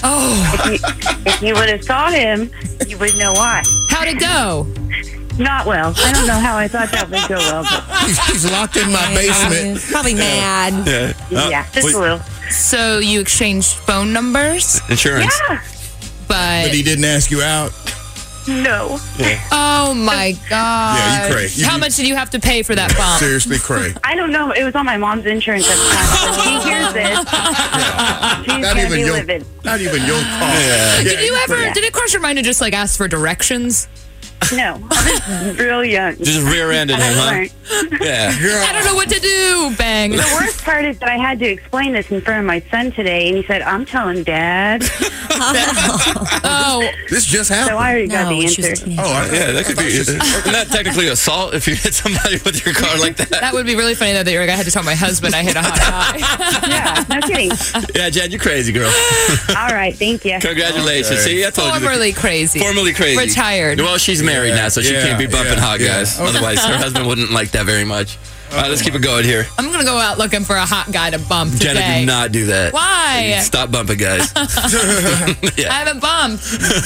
If you would have saw him, you would know why. How'd it go? Not well. I don't know how I thought that would go well, but He's locked in my basement. Probably mad. Yeah. yeah, just a little. So you exchanged phone numbers, Insurance. Yeah. But he didn't ask you out. No. Oh my god! Yeah, you cray. How much did you have to pay for that bump? Seriously, cray. I don't know. It was on my mom's insurance at the time. So if she hears this, she's Not going to even be your, livid. not even your car. Did you ever? Did it cross your mind to just like ask for directions? No. I was real young. Just rear-ended him, huh? Yeah. I don't know what to do. Bang. The worst part is that I had to explain this in front of my son today, and he said, "I'm telling Dad." No. This just happened. So I already got the No, she was answer. a teenager. Yeah, that could be not technically assault if you hit somebody with your car like that. That would be really funny, though, that you're like, I had to tell my husband I hit a hot guy. Yeah, no kidding. Yeah, Jen, you crazy girl. All right, thank you. Congratulations. Okay. See, I told you. Formerly crazy. Formerly crazy. Retired. Well, she's married now, so she Yeah, can't be bumping yeah, hot yeah. guys. Otherwise, her husband wouldn't like that very much. All right, let's keep it going here. I'm going to go out looking for a hot guy to bump today. Jenna, do not do that. Why? Stop bumping guys. I haven't bumped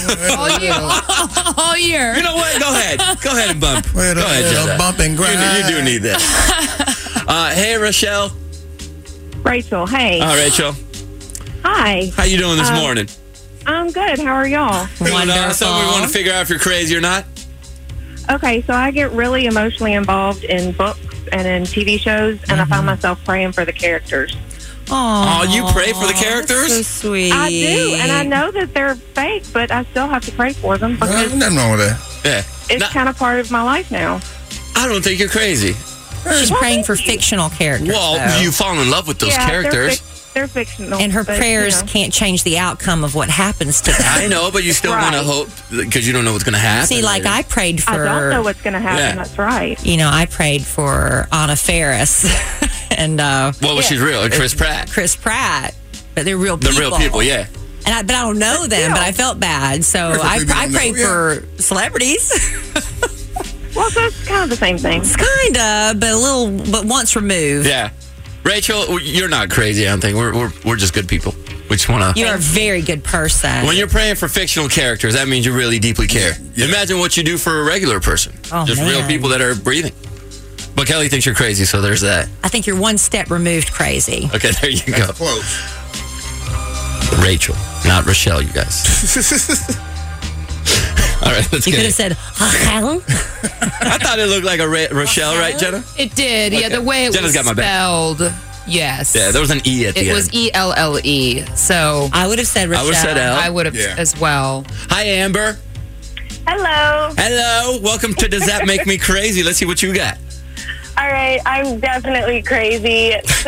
all year. You know what? Go ahead. Go ahead and bump. Wait a Go ahead, little Jenna. bump and grind. You do need that. Hey, Rochelle. Rachel, hey. Rachel. Hi. How you doing this morning? I'm good. How are y'all? So we want to figure out if you're crazy or not. Okay, so I get really emotionally involved in books and in TV shows, and I find myself praying for the characters. Oh, you pray for the characters? So sweet. I do, and I know that they're fake, but I still have to pray for them because Nothing wrong with that. Yeah. it's kind of part of my life now. I don't think you're crazy. She's praying for fictional characters. Well, though. you fall in love with those characters. They're fictional. And her but, prayers you know. can't change the outcome of what happens to them. I know, but you still want to hope because you don't know what's going to happen. See, like I prayed for. I don't know what's going to happen. Yeah. That's right. You know, I prayed for Anna Faris, and Well, she's real. Chris Pratt. Chris Pratt, but they're real people. The real people, yeah. And but I don't know them, but I felt bad, so I prayed for celebrities. Well, so it's kind of the same thing. It's kind of, but once removed. Yeah. Rachel, you're not crazy, I don't think. We're just good people. We just want to. You're a very good person. When you're praying for fictional characters, that means you really deeply care. Imagine what you do for a regular person. Oh, just real man. people that are breathing. But Kelly thinks you're crazy, so there's that. I think you're one step removed crazy. Okay, there you go. Close. Rachel, not Rochelle, you guys. All right, let's You get could it. have said, Helen. I thought it looked like a Rochelle, right, Jenna? It did. Yeah, the way it Jenna's was got my back. spelled. Yes. Yeah, there was an E at the end. It was ELLE. So I would have said I would have said L. I would have as well. Hi, Amber. Hello. Hello. Welcome to Does That Make Me Crazy? Let's see what you got. All right, I'm definitely crazy. So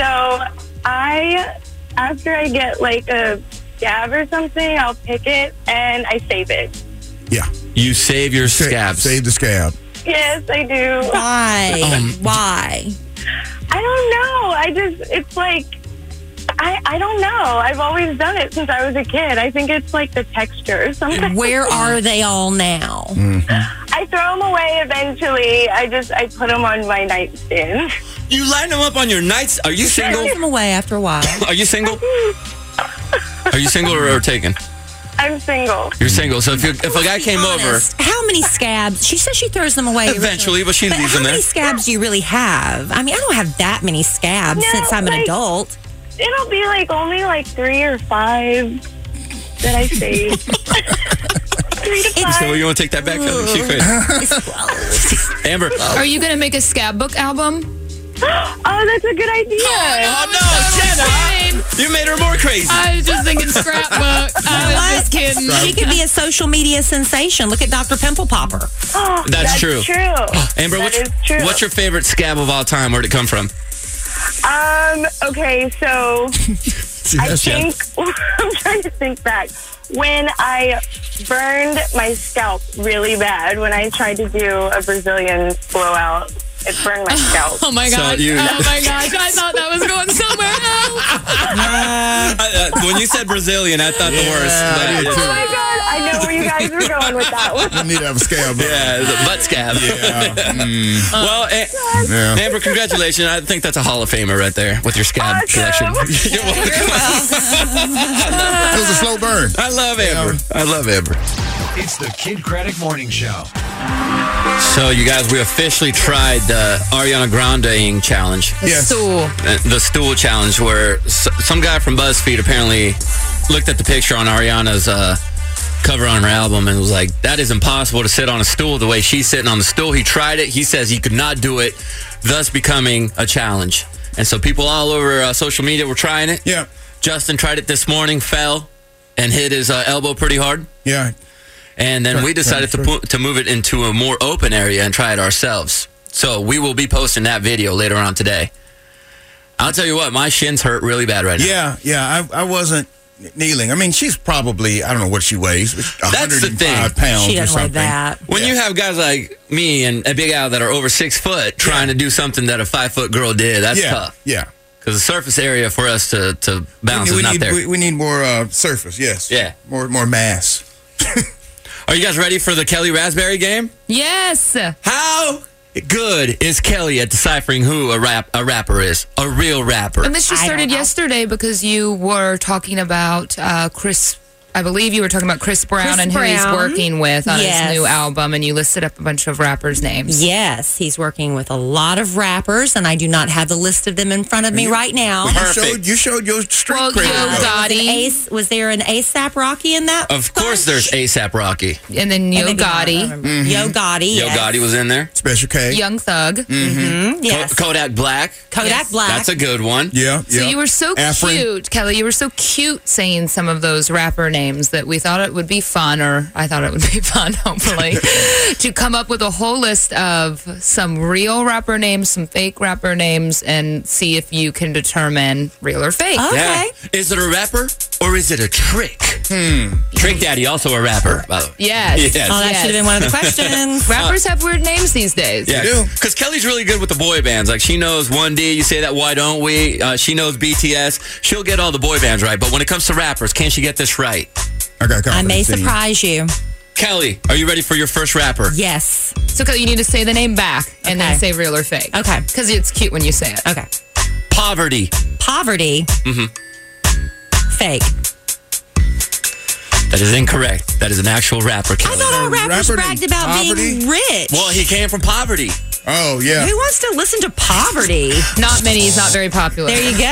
after I get like a scab or something, I'll pick it and I save it. Yeah. You save your scabs. Save the scab. Yes, I do. Why? Why? I don't know. It's like, I don't know. I've always done it since I was a kid. I think it's like the texture or something. Where are they all now? I throw them away eventually. I put them on my nightstand. You line them up on your nights. Are you single? Throw them away after a while. Are you single? Are you single or taken? I'm single. You're single. So if a guy came over, How many scabs? She says she throws them away eventually, but she leaves how them there. many scabs do you really have? I mean, I don't have that many scabs No, since I'm an like- adult. It'll be like only like 3 or 5 that I save. 3 to 5. So you want to take that back? Kelly? She's crazy. Amber. Are you going to make a scab book album? Oh, that's a good idea. Oh, no, Jenna. You made her more crazy. I was just thinking scrapbook. I was just kidding. She could be a social media sensation. Look at Dr. Pimple Popper. Oh, That's true. Amber, That is true. what's your favorite scab of all time? Where'd it come from? Okay, so I think I'm trying to think back. When I burned my scalp really bad, when I tried to do a Brazilian blowout, it burned my scalp. Oh my gosh. Oh my gosh. I thought that was going somewhere else. When you said Brazilian, I thought the worst. Oh my god, I know where you guys were going with that one. I need to have a scab. Yeah, the butt scab. Yeah. Well, Amber, congratulations. I think that's a Hall of Famer right there with your scab collection. You're welcome. It was a slow burn. I love Amber. I love Amber. It's the Kid Craddock Morning Show. So, you guys, we officially tried the Ariana Grande challenge. Yes. The stool challenge, where some guy from BuzzFeed apparently looked at the picture on Ariana's cover on her album and was like, that is impossible to sit on a stool the way she's sitting on the stool. He tried it. He says he could not do it, thus becoming a challenge. And so people all over social media were trying it. Yeah. Justin tried it this morning, fell, and hit his elbow pretty hard. Yeah. And then we decided to move it into a more open area and try it ourselves. So we will be posting that video later on today. I'll tell you what, my shins hurt really bad right now. Yeah. I wasn't kneeling. I mean, she's probably, I don't know what she weighs. That's the thing. 105 pounds She or doesn't weigh something. that. When you have guys like me and Big Al that are over 6 foot trying to do something that a 5 foot girl did, that's tough. Yeah. Because the surface area for us to bounce is not there. We need more surface, yes. Yeah. More mass. Are you guys ready for the Kelly Raspberry game? Yes. How good is Kelly at deciphering who a rapper is? A real rapper. And this just started yesterday because you were talking about Chris. I believe you were talking about Chris Brown and who he's working with on his new album, and you listed up a bunch of rappers' names. Yes, he's working with a lot of rappers, and I do not have the list of them in front of me right now. You showed your street cred. Was there an ASAP Rocky in that? Of course, there's ASAP Rocky. And then Yo Gotti. Yo Gotti. Yo Gotti was in there. Special K. Young Thug. Mm-hmm. Yes. Kodak Black. Kodak Black. That's a good one. Yeah. So you were so cute, Kelly. You were so cute saying some of those rapper names that we thought it would be fun, or I thought it would be fun, hopefully, to come up with a whole list of some real rapper names, some fake rapper names, and see if you can determine real or fake. Okay. Yeah. Is it a rapper or is it a trick? Trick Daddy, also a rapper, by the way. Yes. Yes. Oh, that should have been one of the questions. Rappers have weird names these days. Yeah, because Kelly's really good with the boy bands. Like, she knows 1D, you say that, why don't we? She knows BTS. She'll get all the boy bands right. But when it comes to rappers, can she get this right? I may surprise you. Kelly, are you ready for your first rapper? Yes. So, Kelly, you need to say the name back and then say real or fake. Okay. Because it's cute when you say it. Okay. Poverty. Poverty. Mm-hmm. Fake. That is incorrect. That is an actual rapper, Kelly. I thought all rappers bragged about being rich. Well, he came from poverty. Oh, yeah. Who wants to listen to poverty? Not many. He's not very popular. There you go.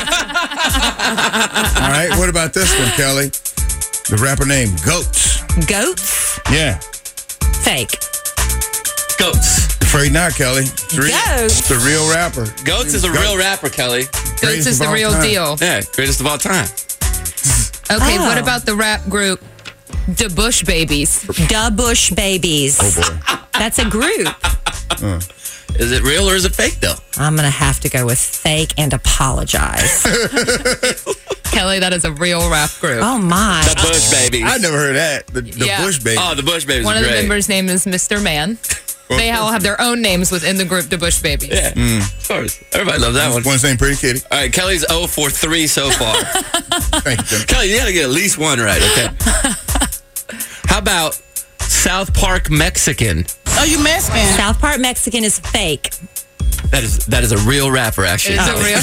All right, what about this one, Kelly? The rapper name Goats. Goats? Yeah. Fake. Goats. Afraid not, Kelly. It's real. Goats. It's a real rapper. Goats is a real rapper, Kelly. Goats is the real deal. Yeah, greatest of all time. Okay, what about the rap group Da Bush Babies? Da Bush Babies. Oh, boy. That's a group. Is it real or is it fake, though? I'm going to have to go with fake and apologize. Kelly, that is a real rap group. Oh, my. The Bush Babies. I never heard that. The Bush Babies. Oh, the Bush Babies. One of the great. members' name is Mr. Man. They all have their own names within the group Da Bush Babies. Yeah, of course. Everybody loves that one. One's named Pretty Kitty. All right, Kelly's 0 for 3 so far. Thank you, Jim. Kelly, you got to get at least one right, okay? How about South Park Mexican? Oh, you Mexican. South Park Mexican is fake. That is a real rapper, actually. It's a real.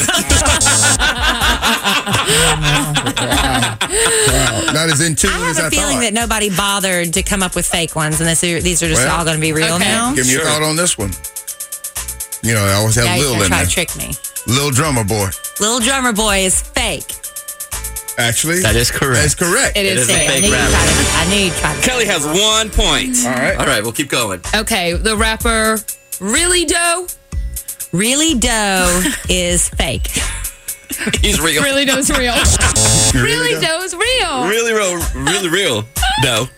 Wow. Not as in tune I as have I a feeling thought. that nobody bothered to come up with fake ones, and these are just all going to be real now. Give me your thought on this one. You know, I always have Yeah, Lil you're in try there. to trick me. Lil Drummer Boy. Little Drummer Boy is fake. Actually, That is correct. that's correct. It is a fake. fake I rapper. knew you'd try to. Kelly has 1 point. All right. All right, we'll keep going. Okay, the rapper Really Doe. Really Doe is fake. He's real. Really Doe's real. Really Doe? Doe's real. Really real. Really real. No.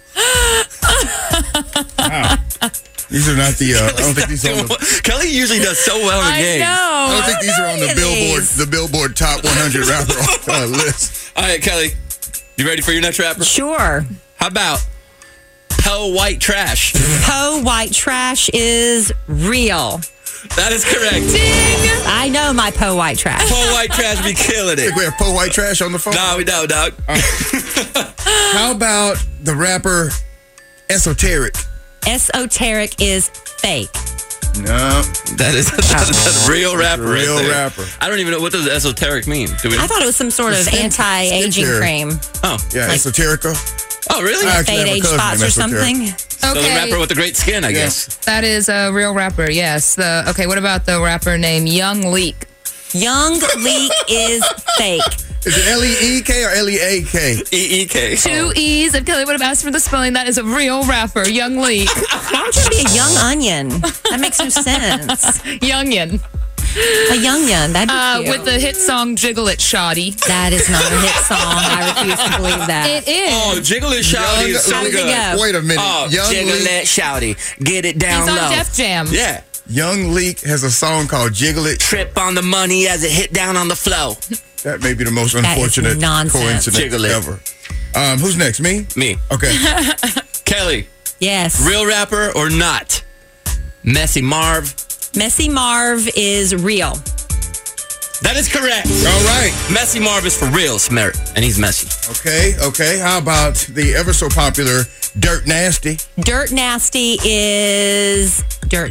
Wow. These are not the. I don't think these are on the. Kelly usually does so well in the I game. know. I don't think these are on the Billboard. The Billboard Top 100 rapper list. All right, Kelly, you ready for your next rapper? Sure. How about Poe White Trash? Poe White Trash is real. That is correct. Ding. I know my Poe White Trash. Poe White Trash be killing I think it. we have Poe White Trash on the phone. No, we don't, dog. How about the rapper Esoteric? Esoteric is fake. No. That is a real rapper. right Real there. rapper. I don't even know, what does esoteric mean? Do we? I thought it was some sort of anti-aging skincare. cream. Oh, Yeah, Esoterica. oh, really? I actually Fade have a age cousin spots named or something. So the Okay, rapper with the great skin, I guess. that is a real rapper. Yes. Okay, what about the rapper named Young Leak? Young Leak is fake. Is it L-E-E-K or L-E-A-K? E-E-K. 2 E's. If Kelly would have asked for the spelling, that is a real rapper. Young Leak. Why would you be a young onion? That makes no sense. Youngin. A youngin. That'd be cute. With the hit song Jiggle It Shoddy. That is not a hit song. I refuse to believe that. It is. Oh, Jiggle It Shouty is so How does it good. go? Wait a minute. Oh, Young Jiggle Leak, It Shouty. Get it down He's on low. Def Jam. Yeah. Young Leak has a song called Jiggle It. Trip on the money as it hit down on the flow. That may be the most That is unfortunate nonsense. coincidence Jiggle it. ever. Who's next? Me? Me. Okay. Kelly, Yes. real rapper or not? Messy Marv. Messy Marv is real. That is correct. All right. Messy Marv is for real, Smerit, and he's messy. Okay. How about the ever so popular Dirt Nasty? Dirt Nasty is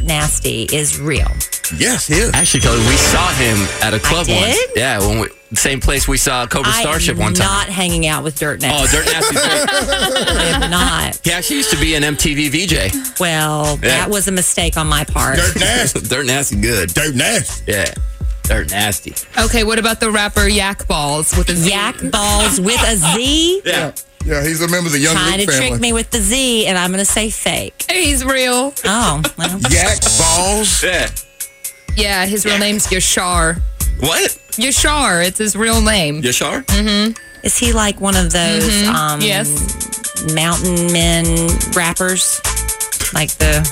real. Yes, he is. Actually, Kelly, we saw him at a club I once. did? Yeah, same place we saw Cobra Starship one time. Not hanging out with Dirt Nasty. Oh, Dirt Nasty's great. I am not. He actually used to be an MTV VJ. Well, that was a mistake on my part. Dirt Nasty. Dirt Nasty good. Dirt Nasty. Yeah. Dirt Nasty. Okay, what about the rapper Yak Balls with a Z? Yak Balls with a Z? Yeah. Yeah, he's a member of the Young Trying League to family. trick me with the Z, and I'm going to say fake. He's real. Oh, well. Yak Balls? Yeah. Yeah, his real name's Yashar. What? Yashar, it's his real name. Yashar? Mm-hmm. Is he like one of those Yes. mountain men rappers? Like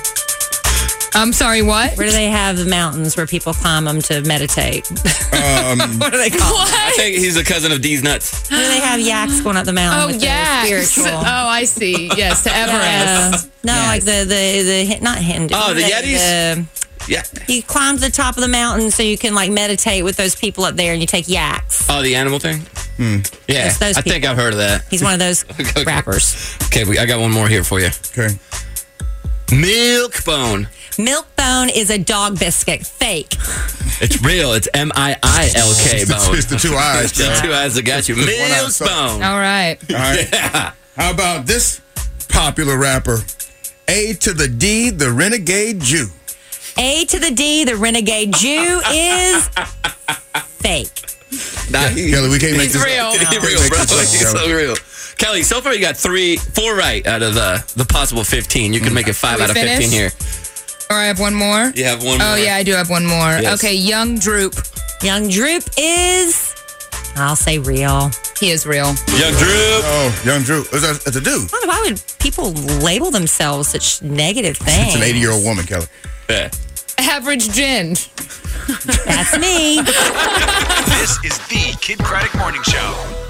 I'm sorry, what? where do they have the mountains where people climb them to meditate? What do they call them? I think he's a cousin of D's Nuts. Where do they have yaks going up the mountain Oh, with yeah. the spiritual? Oh, I see. Yes, to Everest. No, like the not Hindu. Oh, the Yetis? Yeah. You climb to the top of the mountain so you can like meditate with those people up there, and you take yaks. Oh, the animal thing? Yeah, It's those I think people. I've heard of that. He's one of those rappers. Okay, I got one more here for you. Okay. Milkbone. Milkbone is a dog biscuit. Fake. It's real. It's MIILK bone. It's the two eyes. The two eyes that got you. Milkbone. All right. All right. Yeah. How about this popular rapper? A to the D, the Renegade Jew. A to the D, the Renegade Jew is fake. Kelly, we can't make this real. He's Can't real, make bro. this up, He's Kelly. so real. Kelly, so far you got 4 right out of the possible 15. You can make it 5 we out of 15 finished? here. Or I have one more. You have one more. Oh, yeah, I do have one more. Yes. Okay, Young Droop. Young Droop is, I'll say real. He is real. Young Drew. Oh, Young Drew. It's a dude. Why would people label themselves such negative things? It's an 80-year-old woman, Kelly. Yeah. Average Gin. That's me. This is the Kid Craddock Morning Show.